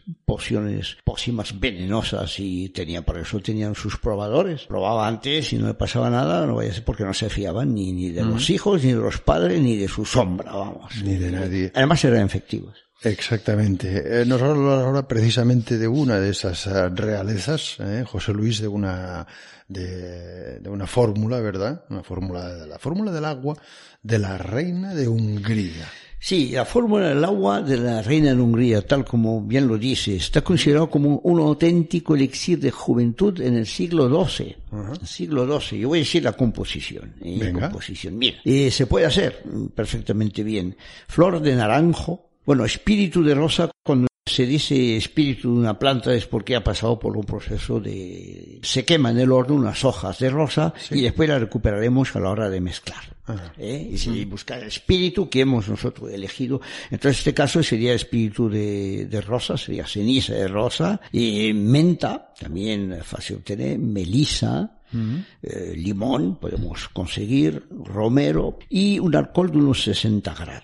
pócimas venenosas y por eso tenían sus probadores. Probaba antes y no le pasaba nada, no vaya a ser porque no se fiaban ni de los hijos, ni de los padres, ni de su sombra, vamos. Ni de nadie. Además eran efectivos. Exactamente. Nos habla ahora precisamente de una de esas realezas, José Luis, de una fórmula, ¿verdad? La fórmula del agua de la reina de Hungría. Sí, la fórmula del agua de la reina de Hungría, tal como bien lo dice, está considerado como un auténtico elixir de juventud en el siglo XII. El siglo XII. Yo voy a decir la composición. Composición. Mira, se puede hacer perfectamente bien. Flor de naranjo. Bueno, espíritu de rosa, cuando se dice espíritu de una planta es porque ha pasado por un proceso se quema en el horno unas hojas de rosa, sí, y después la recuperaremos a la hora de mezclar. Y si buscar el espíritu que hemos nosotros elegido, entonces en este caso sería espíritu de rosa, sería ceniza de rosa, y menta, también fácil obtener, melisa, limón, podemos conseguir, romero, y un alcohol de unos 60 grados.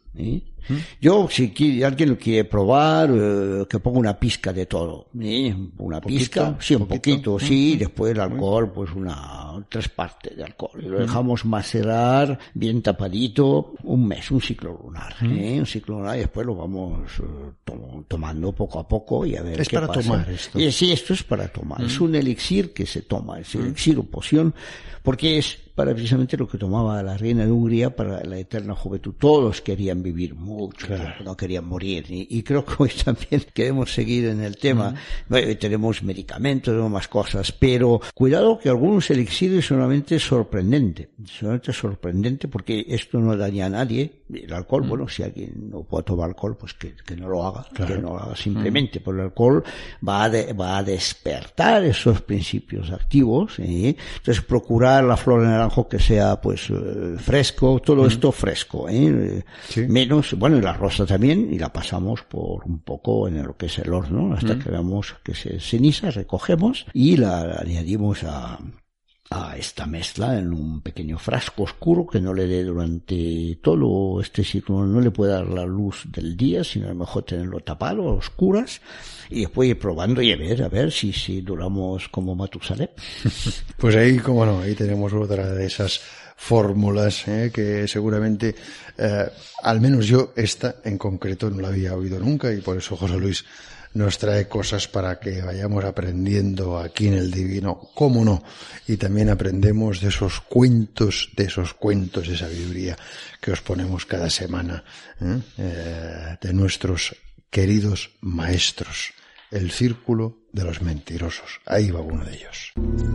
Yo, si alguien lo quiere probar, que ponga una pizca de todo, una pizca, sí, un poquito, sí, y después el alcohol, pues 3 partes de alcohol, y lo dejamos macerar bien tapadito un mes, un ciclo lunar, un ciclo lunar, y después lo vamos tomando poco a poco y a ver qué pasa. ¿Es para tomar esto? Sí, esto es para tomar, es un elixir que se toma, es elixir o poción, porque es para precisamente lo que tomaba la reina de Hungría para la eterna juventud. Todos querían vivir mucho, claro, no querían morir. Y creo que hoy también queremos seguir en el tema. Bueno, tenemos medicamentos, tenemos más cosas, pero cuidado que algunos elixires son solamente sorprendente porque esto no daña a nadie. El alcohol, bueno, si alguien no puede tomar alcohol, pues que no lo haga, claro, que no lo haga simplemente, porque el alcohol va a despertar esos principios activos, entonces procurar la flor de naranjo que sea pues fresco, todo esto fresco, sí, menos, bueno, y la rosa también, y la pasamos por un poco en lo que es el horno hasta que veamos que se ceniza, recogemos y la añadimos a esta mezcla en un pequeño frasco oscuro que no le dé durante todo este ciclo, no le puede dar la luz del día, sino a lo mejor tenerlo tapado a oscuras, y después ir probando y a ver si duramos como Matusalén. Pues ahí, cómo no, ahí tenemos otra de esas fórmulas que seguramente, al menos yo esta en concreto no la había oído nunca, y por eso José Luis nos trae cosas para que vayamos aprendiendo aquí en el Divino, cómo no, y también aprendemos de esos cuentos de sabiduría que os ponemos cada semana, de nuestros queridos maestros, el Círculo de los Mentirosos. Ahí va uno de ellos.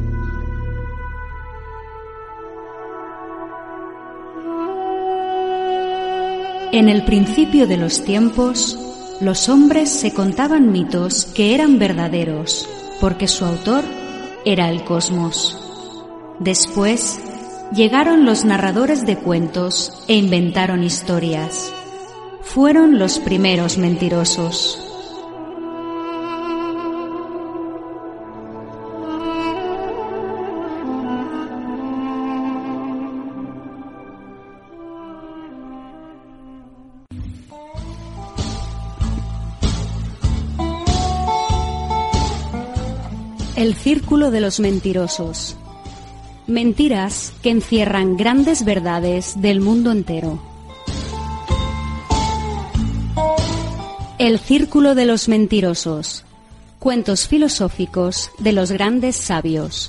En el principio de los tiempos, los hombres se contaban mitos que eran verdaderos, porque su autor era el cosmos. Después llegaron los narradores de cuentos e inventaron historias. Fueron los primeros mentirosos. El Círculo de los Mentirosos. Mentiras que encierran grandes verdades del mundo entero. El Círculo de los Mentirosos. Cuentos filosóficos de los grandes sabios.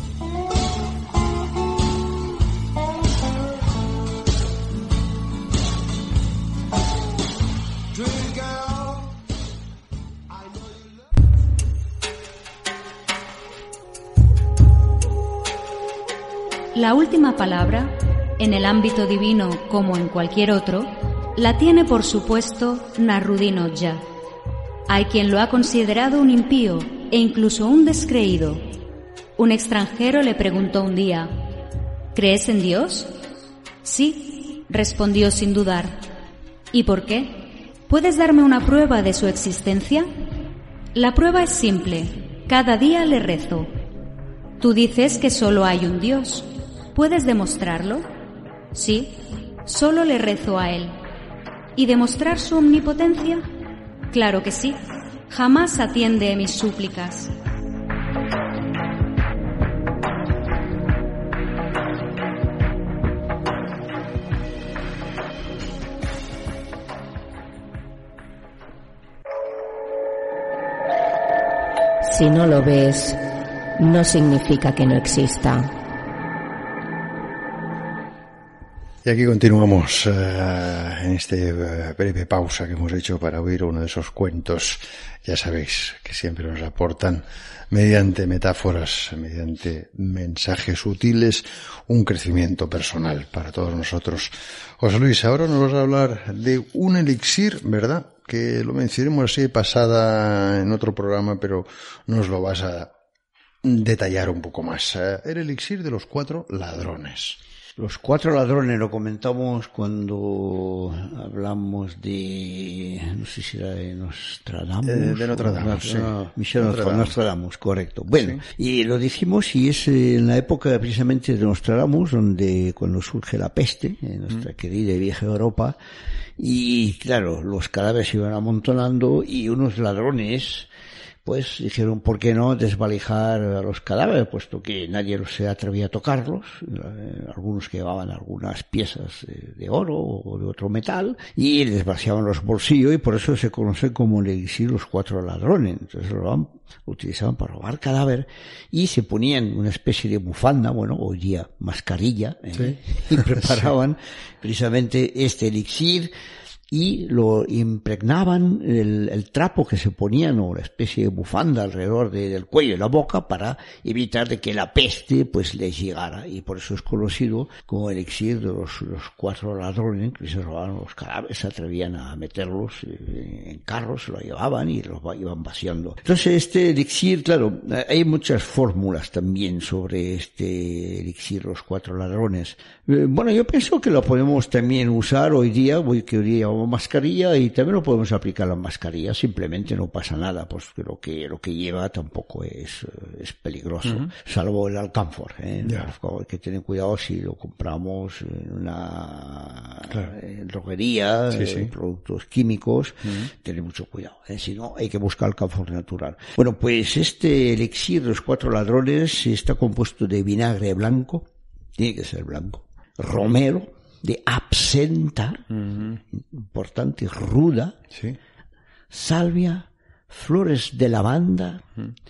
La última palabra, en el ámbito divino como en cualquier otro, la tiene por supuesto Nasruddin-Hodja. Hay quien lo ha considerado un impío e incluso un descreído. Un extranjero le preguntó un día: ¿crees en Dios? Sí, respondió sin dudar. ¿Y por qué? ¿Puedes darme una prueba de su existencia? La prueba es simple. Cada día le rezo. Tú dices que solo hay un Dios. ¿Puedes demostrarlo? Sí, solo le rezo a Él. ¿Y demostrar su omnipotencia? Claro que sí. Jamás atiende mis súplicas. Si no lo ves, no significa que no exista. Y aquí continuamos en este breve pausa que hemos hecho para oír uno de esos cuentos, ya sabéis, que siempre nos aportan mediante metáforas, mediante mensajes sutiles, un crecimiento personal para todos nosotros. José Luis, ahora nos vas a hablar de un elixir, ¿verdad? Que lo mencionemos así pasada en otro programa, pero nos lo vas a detallar un poco más. El elixir de los 4 ladrones. Los 4 ladrones lo comentamos cuando hablamos de, no sé si era de Nostradamus. De Nostradamus, sí. Nostradamus, correcto. Bueno, sí. Y lo dijimos, y es en la época precisamente de Nostradamus, cuando surge la peste, en nuestra querida y vieja Europa, y claro, los cadáveres se iban amontonando y unos ladrones pues dijeron, ¿por qué no desvalijar a los cadáveres? Puesto que nadie se atrevía a tocarlos, algunos que llevaban algunas piezas de oro o de otro metal, y les vaciaban los bolsillos, y por eso se conoce como el elixir los 4 ladrones. Entonces lo utilizaban para robar cadáver, y se ponían una especie de bufanda, bueno, hoy día mascarilla, sí. Y preparaban precisamente este elixir, y lo impregnaban el trapo que se ponían, o una especie de bufanda alrededor del cuello y la boca, para evitar de que la peste pues les llegara, y por eso es conocido como el elixir de los 4 ladrones que se robaban los cadáveres, se atrevían a meterlos en carros, se lo llevaban y los iban vaciando. Entonces este elixir, claro, hay muchas fórmulas también sobre este elixir los 4 ladrones. Bueno, yo pienso que lo podemos también usar hoy día, que hoy día como mascarilla y también lo podemos aplicar a la mascarilla, simplemente no pasa nada, pues lo que lleva tampoco es peligroso, salvo el alcanfor, hay que tener cuidado si lo compramos en una droguería, productos químicos, tener mucho cuidado, si no hay que buscar alcanfor natural. Bueno, pues este elixir de los 4 ladrones está compuesto de vinagre blanco, tiene que ser blanco, romero, de absenta, importante, ruda, salvia, flores de lavanda,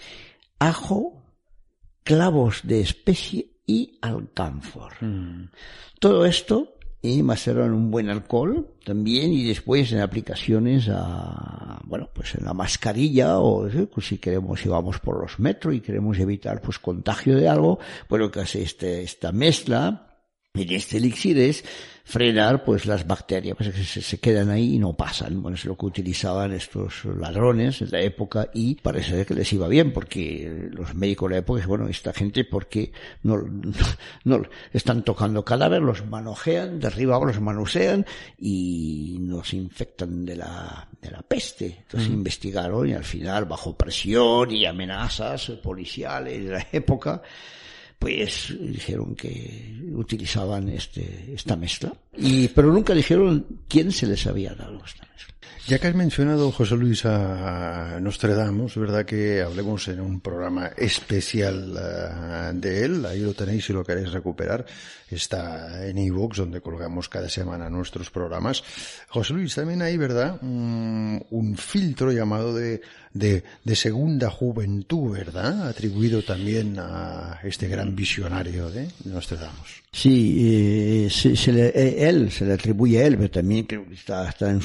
ajo, clavos de especie y alcanfor. Todo esto macerar en un buen alcohol también y después en aplicaciones pues en la mascarilla o si queremos, si vamos por los metros y queremos evitar pues contagio de algo, bueno, que hace esta mezcla en este elixir es frenar pues las bacterias pues, que se quedan ahí y no pasan. Bueno, es lo que utilizaban estos ladrones en la época y parece que les iba bien porque los médicos de la época, bueno, esta gente porque no están tocando cadáveres, los manojean, de arriba los manosean y nos infectan de la peste. Entonces investigaron y al final bajo presión y amenazas policiales de la época pues dijeron que utilizaban esta mezcla, pero nunca dijeron quién se les había dado esta mezcla. Ya que has mencionado, José Luis, a Nostradamus, verdad que hablemos en un programa especial de él, ahí lo tenéis si lo queréis recuperar, está en iVoox, donde colgamos cada semana nuestros programas. José Luis, también hay, ¿verdad?, un filtro llamado de segunda juventud, ¿verdad?, atribuido también a este gran visionario de Nostradamus. Sí, se le atribuye a él, pero también creo que está en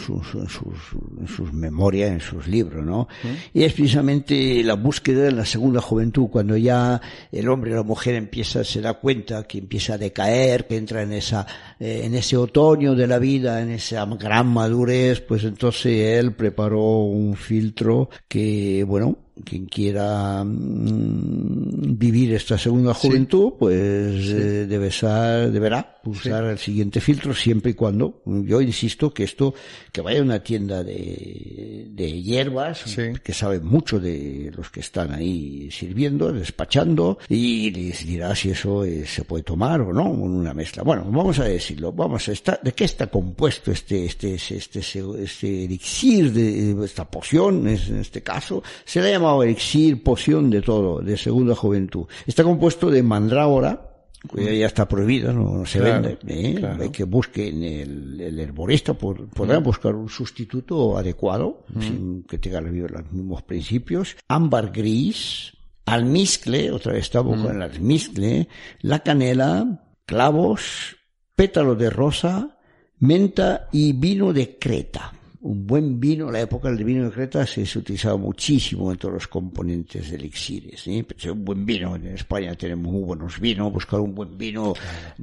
sus memorias, en sus libros, ¿no? Y es precisamente la búsqueda de la segunda juventud, cuando ya el hombre o la mujer se da cuenta que empieza a decaer, que entra en ese otoño de la vida, en esa gran madurez, pues entonces él preparó un filtro que, bueno, quien quiera vivir esta segunda juventud, pues deberá usar el siguiente filtro siempre y cuando, yo insisto que que vaya a una tienda de hierbas, que saben mucho de los que están ahí sirviendo, despachando, y les dirá si eso se puede tomar o no, una mezcla. Bueno, vamos a decirlo, ¿de qué está compuesto este elixir, esta poción, en este caso? Se le ha llamado elixir, poción de todo, de segunda juventud. Está compuesto de mandrágora, que ya está prohibida, no se vende, hay que busquen el herborista, podrá buscar un sustituto adecuado, sin que tenga los mismos principios, ámbar gris, almizcle, otra vez estamos con el almizcle, la canela, clavos, pétalo de rosa, menta y vino de Creta. Un buen vino, en la época del vino de Creta se utilizaba muchísimo en todos los componentes de elixires, Pero un buen vino, en España tenemos muy buenos vinos, buscar un buen vino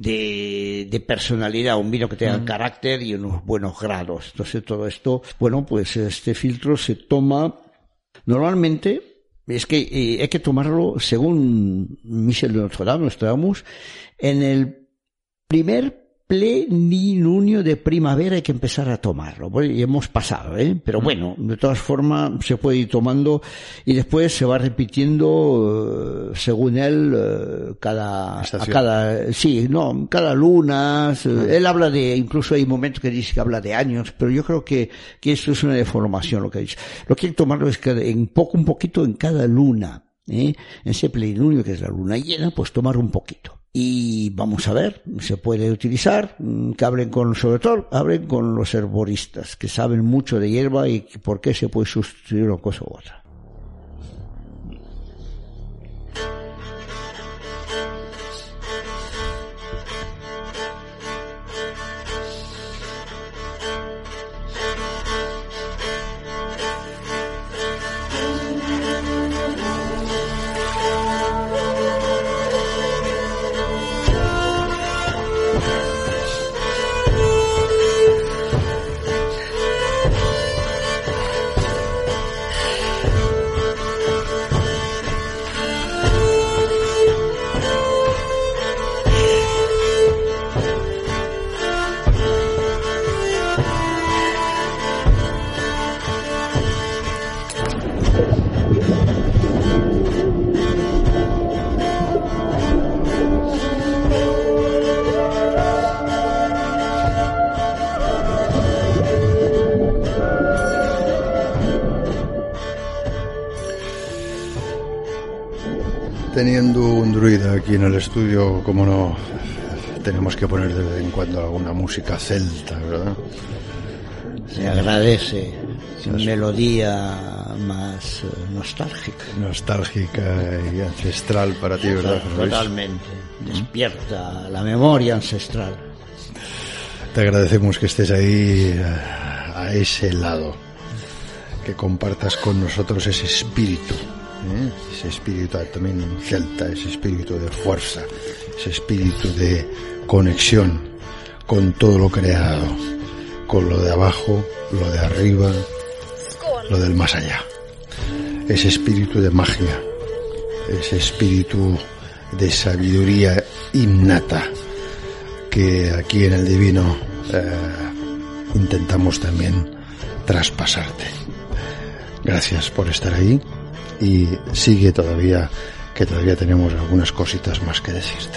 de personalidad, un vino que tenga carácter y unos buenos grados. Entonces todo esto, bueno, pues este filtro se toma normalmente. Es que hay que tomarlo, según Michel de Nostradamus, en el primer plenilunio de primavera hay que empezar a tomarlo. Bueno, y hemos pasado, pero bueno, de todas formas se puede ir tomando y después se va repitiendo según él cada luna. Él habla incluso hay momentos que dice que habla de años, pero yo creo que esto es una deformación lo que ha dicho. Lo que hay que tomarlo es que un poquito en cada luna, en ese plenilunio que es la luna llena, pues tomar un poquito. Y vamos a ver, se puede utilizar, que hablen con los herboristas, que saben mucho de hierba y por qué se puede sustituir una cosa u otra. Teniendo un druida aquí en el estudio, como no, tenemos que poner de vez en cuando alguna música celta, ¿verdad? Se agradece. Una melodía más nostálgica. Nostálgica y ancestral para ti, ¿verdad, José Luis? Totalmente. Despierta la memoria ancestral. Te agradecemos que estés ahí a ese lado, que compartas con nosotros ese espíritu, ese espíritu también celta, ese espíritu de fuerza, ese espíritu de conexión con todo lo creado, con lo de abajo, lo de arriba, lo del más allá. Ese espíritu de magia, ese espíritu de sabiduría innata que aquí en el Divino intentamos también traspasarte. Gracias por estar ahí y sigue todavía, que todavía tenemos algunas cositas más que decirte.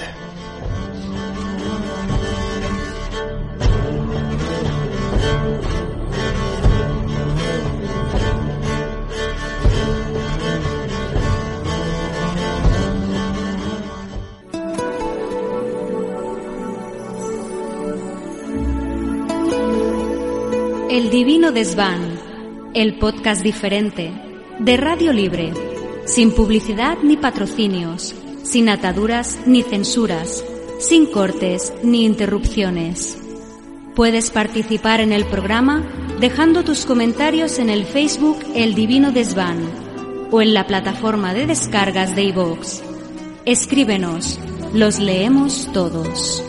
El Divino Desván, el podcast diferente, de Radio Libre, sin publicidad ni patrocinios, sin ataduras ni censuras, sin cortes ni interrupciones. Puedes participar en el programa dejando tus comentarios en el Facebook El Divino Desván o en la plataforma de descargas de iVoox. Escríbenos, los leemos todos.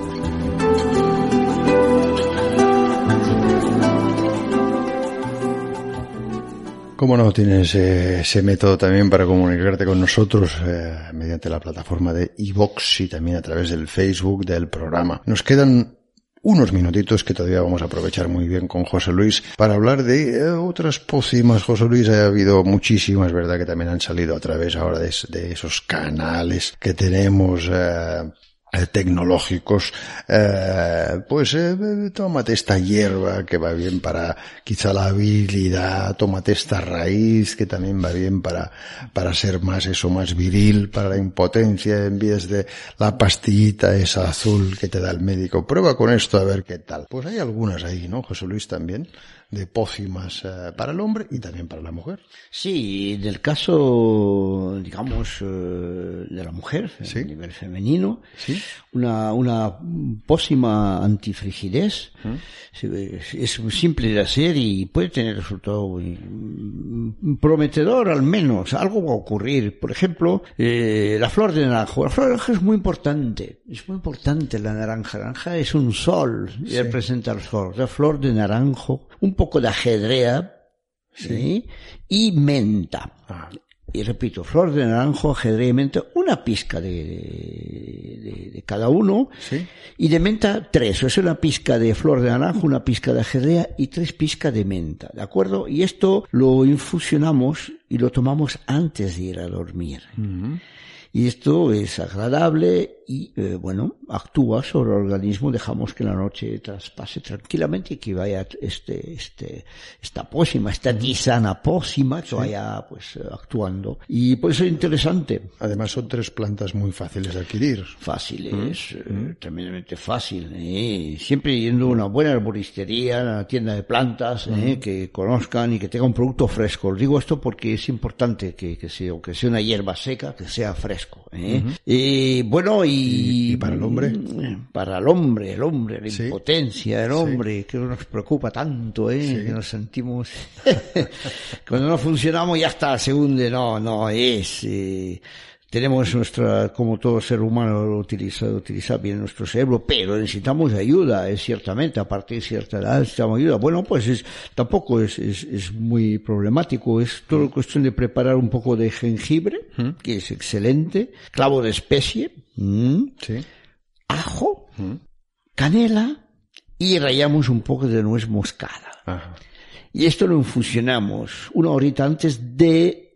¿Cómo no? Tienes ese método también para comunicarte con nosotros mediante la plataforma de iVoox y también a través del Facebook del programa. Nos quedan unos minutitos que todavía vamos a aprovechar muy bien con José Luis para hablar de otras pócimas. José Luis, ha habido muchísimas, ¿verdad?, que también han salido a través ahora de esos canales que tenemos tecnológicos. Tómate esta hierba que va bien para quizá la habilidad, tómate esta raíz que también va bien para ser más viril, para la impotencia, en vez de la pastillita esa azul que te da el médico. Prueba con esto a ver qué tal. Pues hay algunas ahí, ¿no, José Luis, también de pócimas para el hombre y también para la mujer? Sí, del caso, digamos, de la mujer, ¿sí?, a nivel femenino, ¿sí?, una pócima antifrigidez. Es simple de hacer y puede tener resultado muy prometedor, al menos. Algo va a ocurrir. Por ejemplo, la flor de naranjo. La flor de naranjo es muy importante. Es muy importante la naranja. La naranja es un sol, sí, representa el sol. La flor de naranjo, un poco de ajedrea, ¿sí?, y menta. Y repito, flor de naranjo, ajedrez y menta, una pizca de cada uno, ¿sí?, y de menta 3, o sea, una pizca de flor de naranjo, una pizca de ajedrea y 3 pizcas de menta, ¿de acuerdo? Y esto lo infusionamos y lo tomamos antes de ir a dormir. Y esto es agradable y, actúa sobre el organismo. Dejamos que la noche traspase tranquilamente y que vaya esta pócima, esta tisana pócima, que vaya, actuando. Y pues es interesante. Además son 3 plantas muy fáciles de adquirir. Fáciles, tremendamente fácil. Siempre yendo a una buena arboristería, a una tienda de plantas, que conozcan y que tenga un producto fresco. Os digo esto porque es importante que sea, aunque sea una hierba seca, que sea fresco. Y para el hombre, la impotencia, el hombre, que nos preocupa tanto, que nos sentimos cuando no funcionamos ya está, se hunde. Tenemos como todo ser humano utiliza bien nuestro cerebro, pero necesitamos ayuda, ciertamente, a partir de cierta edad necesitamos ayuda. Tampoco es muy problemático, es todo cuestión de preparar un poco de jengibre, que es excelente, clavo de especie, ajo, canela, y rallamos un poco de nuez moscada. Ajá. Y esto lo infusionamos 1 horita antes de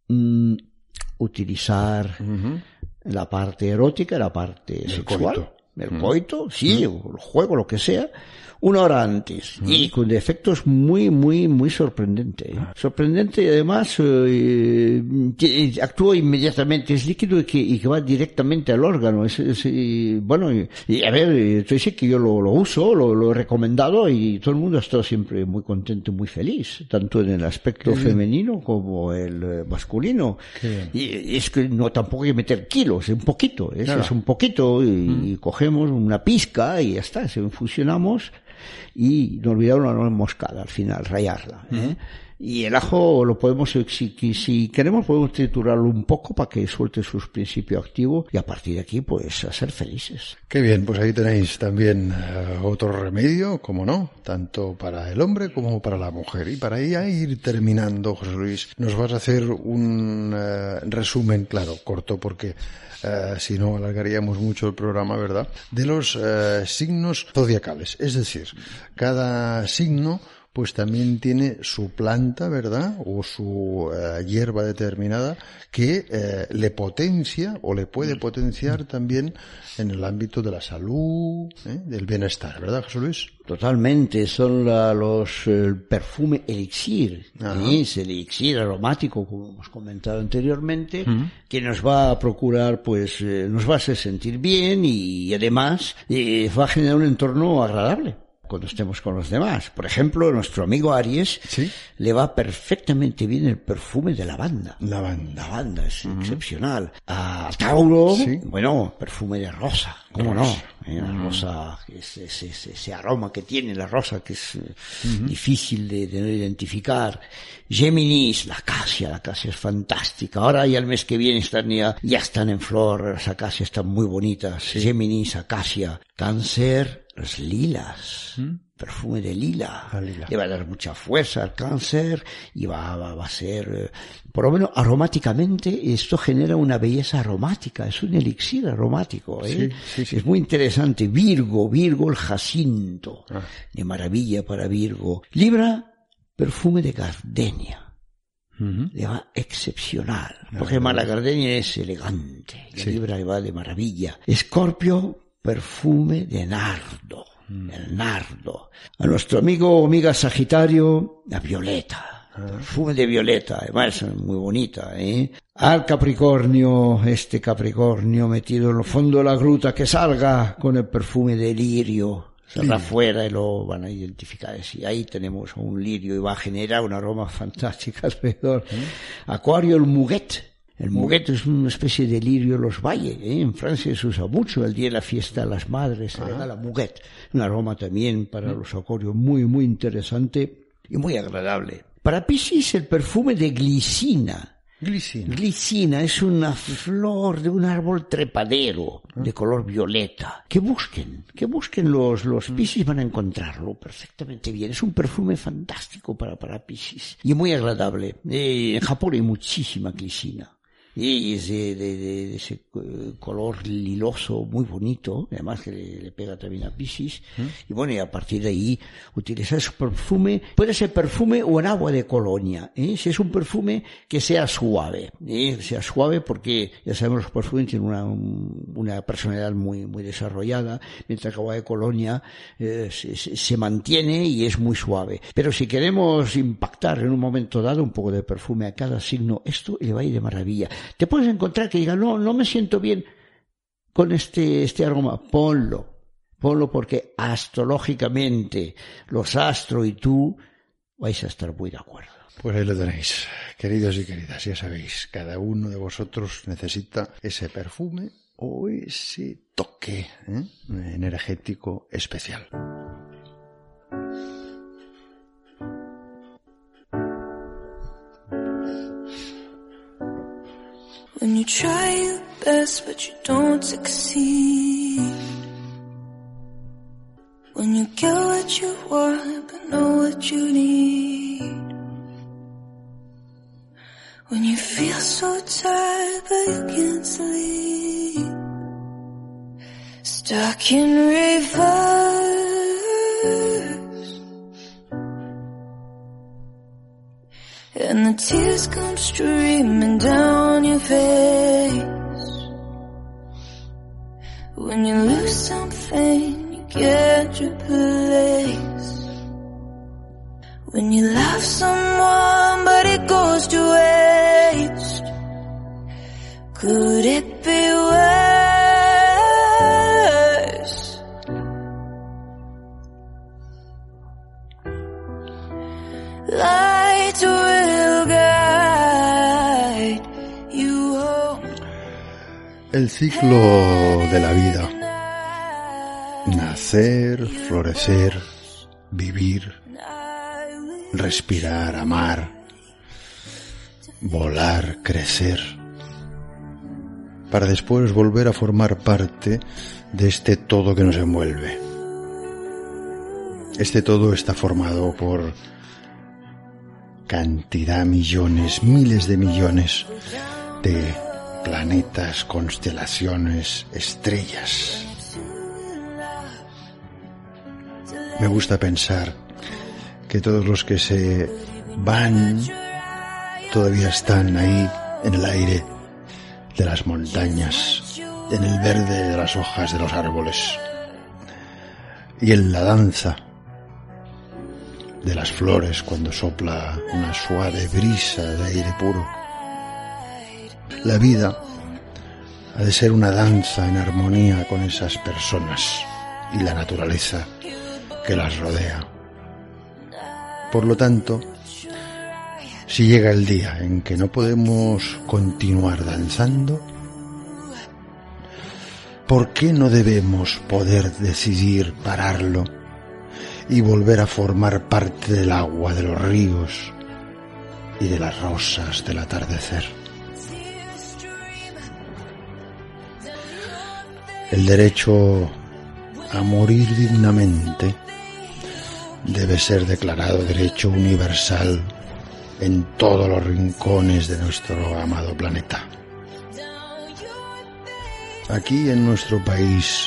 utilizar la parte erótica, la parte sexual. el coito, sí, o el juego, lo que sea, 1 hora antes, y con efectos muy, muy, muy sorprendente. Sorprendente, y además actúa inmediatamente, es líquido y que va directamente al órgano. Bueno, y a ver, estoy diciendo que yo lo uso, lo he recomendado, y todo el mundo ha estado siempre muy contento y muy feliz, tanto en el aspecto femenino como el masculino. Y es que no tampoco hay que meter kilos, es un poquito, es un poquito, y cogemos una pizca y ya está, se infusionamos. Y no olvidar una nuez moscada al final, rallarla. Y el ajo lo podemos, si queremos, podemos triturarlo un poco para que suelte sus principios activos, y a partir de aquí, pues, a ser felices. Qué bien, pues ahí tenéis también otro remedio, como no, tanto para el hombre como para la mujer. Y para ir terminando, José Luis, nos vas a hacer un resumen, claro, corto, porque si no alargaríamos mucho el programa, ¿verdad?, de los signos zodiacales. Es decir, cada signo pues también tiene su planta, ¿verdad?, o su hierba determinada que le potencia o le puede potenciar también en el ámbito de la salud, del bienestar, ¿verdad, José Luis? Totalmente, son el perfume elixir, es el elixir aromático, como hemos comentado anteriormente, que nos va a procurar, pues, nos va a hacer sentir bien, y además va a generar un entorno agradable cuando estemos con los demás. Por ejemplo, nuestro amigo Aries, le va perfectamente bien el perfume de lavanda. Lavanda es excepcional. A Tauro, bueno, perfume de rosa, ¿cómo no? La rosa, ese aroma que tiene la rosa, que es difícil de identificar. Géminis, la acacia es fantástica. Ahora ya el mes que viene ya están en flor, las acacias están muy bonitas. Géminis, acacia. Cáncer, los lilas, perfume de lila. Le va a dar mucha fuerza al cáncer, y va a ser, por lo menos aromáticamente, esto genera una belleza aromática, es un elixir aromático, Es muy interesante. Virgo, el jacinto, de maravilla para Virgo. Libra, perfume de gardenia. Le va excepcional, porque la gardenia es elegante, y Libra le va de maravilla. Escorpio, perfume de nardo, el nardo. A nuestro amigo o amiga Sagitario, la violeta, perfume de violeta, además es muy bonita, Al Capricornio, Capricornio metido en el fondo de la gruta, que salga con el perfume de lirio. Saldrá afuera y lo van a identificar. Y ahí tenemos un lirio y va a generar un aroma fantástico alrededor. Acuario, el muguet. El muguet es una especie de lirio los valles, En Francia se usa mucho el día de la fiesta de las madres, se regala muguet. Un aroma también para los acuarios muy, muy interesante y muy agradable. Para Piscis, el perfume de glicina. Glicina es una flor de un árbol trepadero de color violeta. Que busquen los Piscis, van a encontrarlo perfectamente bien. Es un perfume fantástico para Piscis y muy agradable. En Japón hay muchísima glicina. Y es de ese color liloso muy bonito, además que le pega también a Piscis. Y bueno, y a partir de ahí utilizar su perfume, puede ser perfume o en agua de colonia, si es un perfume que sea suave, porque ya sabemos los perfumes tienen una personalidad muy, muy desarrollada, mientras que agua de colonia se mantiene y es muy suave. Pero si queremos impactar en un momento dado un poco de perfume a cada signo, esto le va a ir de maravilla. Te puedes encontrar que diga, no me siento bien con este aroma. Ponlo porque astrológicamente los astros y tú vais a estar muy de acuerdo. Pues ahí lo tenéis, queridos y queridas, ya sabéis, cada uno de vosotros necesita ese perfume o ese toque energético especial. When you try your best but you don't succeed. When you get what you want but know what you need. When you feel so tired but you can't sleep. Stuck in reverse. And the tears come streaming down your face. When you lose some can't replace. When you love someone but it goes to waste, could it be worse? Light will guide you home. El ciclo de la vida. Nacer, florecer, vivir, respirar, amar, volar, crecer, para después volver a formar parte de este todo que nos envuelve. Este todo está formado por cantidad, millones, miles de millones de planetas, constelaciones, estrellas. Me gusta pensar que todos los que se van todavía están ahí en el aire de las montañas, en el verde de las hojas de los árboles y en la danza de las flores cuando sopla una suave brisa de aire puro. La vida ha de ser una danza en armonía con esas personas y la naturaleza que las rodea. Por lo tanto, si llega el día en que no podemos continuar danzando, ¿por qué no debemos poder decidir pararlo y volver a formar parte del agua de los ríos y de las rosas del atardecer? El derecho a morir dignamente debe ser declarado derecho universal en todos los rincones de nuestro amado planeta. Aquí en nuestro país,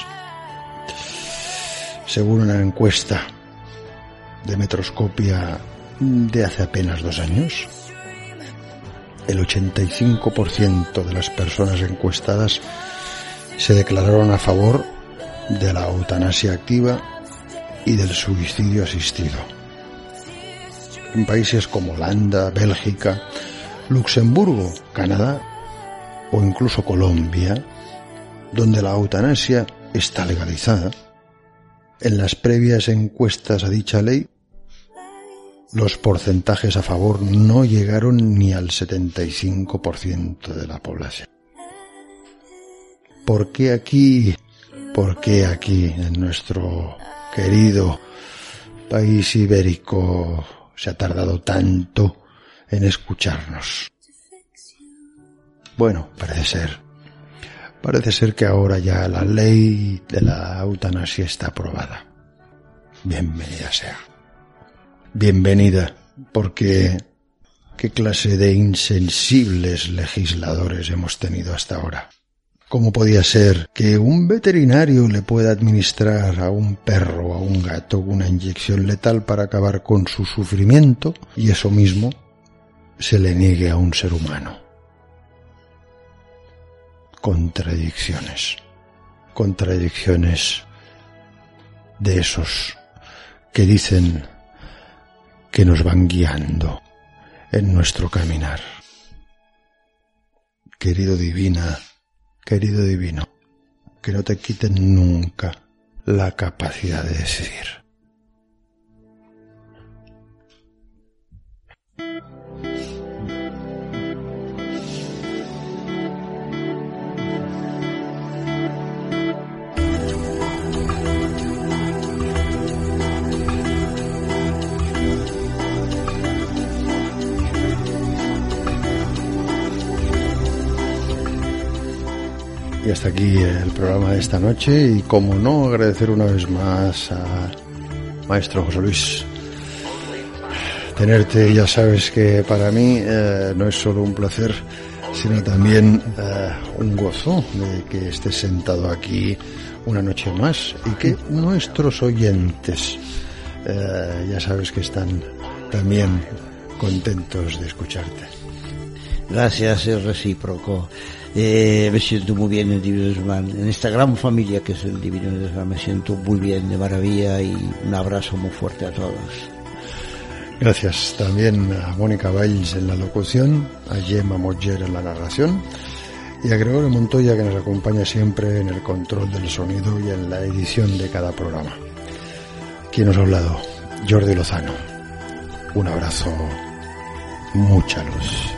según una encuesta de Metroscopia de hace apenas 2 años, el 85% de las personas encuestadas se declararon a favor de la eutanasia activa y del suicidio asistido. En países como Holanda, Bélgica, Luxemburgo, Canadá o incluso Colombia, donde la eutanasia está legalizada, en las previas encuestas a dicha ley, los porcentajes a favor no llegaron ni al 75% de la población. ¿Por qué aquí en nuestro querido país ibérico se ha tardado tanto en escucharnos? Bueno, parece ser que ahora ya la ley de la eutanasia está aprobada. Bienvenida sea. Bienvenida, porque ¿qué clase de insensibles legisladores hemos tenido hasta ahora? ¿Cómo podía ser que un veterinario le pueda administrar a un perro o a un gato una inyección letal para acabar con su sufrimiento y eso mismo se le niegue a un ser humano? Contradicciones de esos que dicen que nos van guiando en nuestro caminar. Querido divina, querido divino, que no te quiten nunca la capacidad de decidir. Y hasta aquí el programa de esta noche y como no, agradecer una vez más a Maestro José Luis. Tenerte, ya sabes que para mí no es solo un placer, sino también un gozo de que estés sentado aquí una noche más y que nuestros oyentes ya sabes que están también contentos de escucharte. Gracias, es recíproco. Me siento muy bien en el Divino Desván, en esta gran familia que es el Divino Desván. Me siento muy bien, de maravilla, y un abrazo muy fuerte a todos. Gracias también a Mónica Valls en la locución, a Gemma Moller en la narración y a Gregorio Montoya, que nos acompaña siempre en el control del sonido y en la edición de cada programa. Quien nos ha hablado, Jordi Lozano. Un abrazo, mucha luz.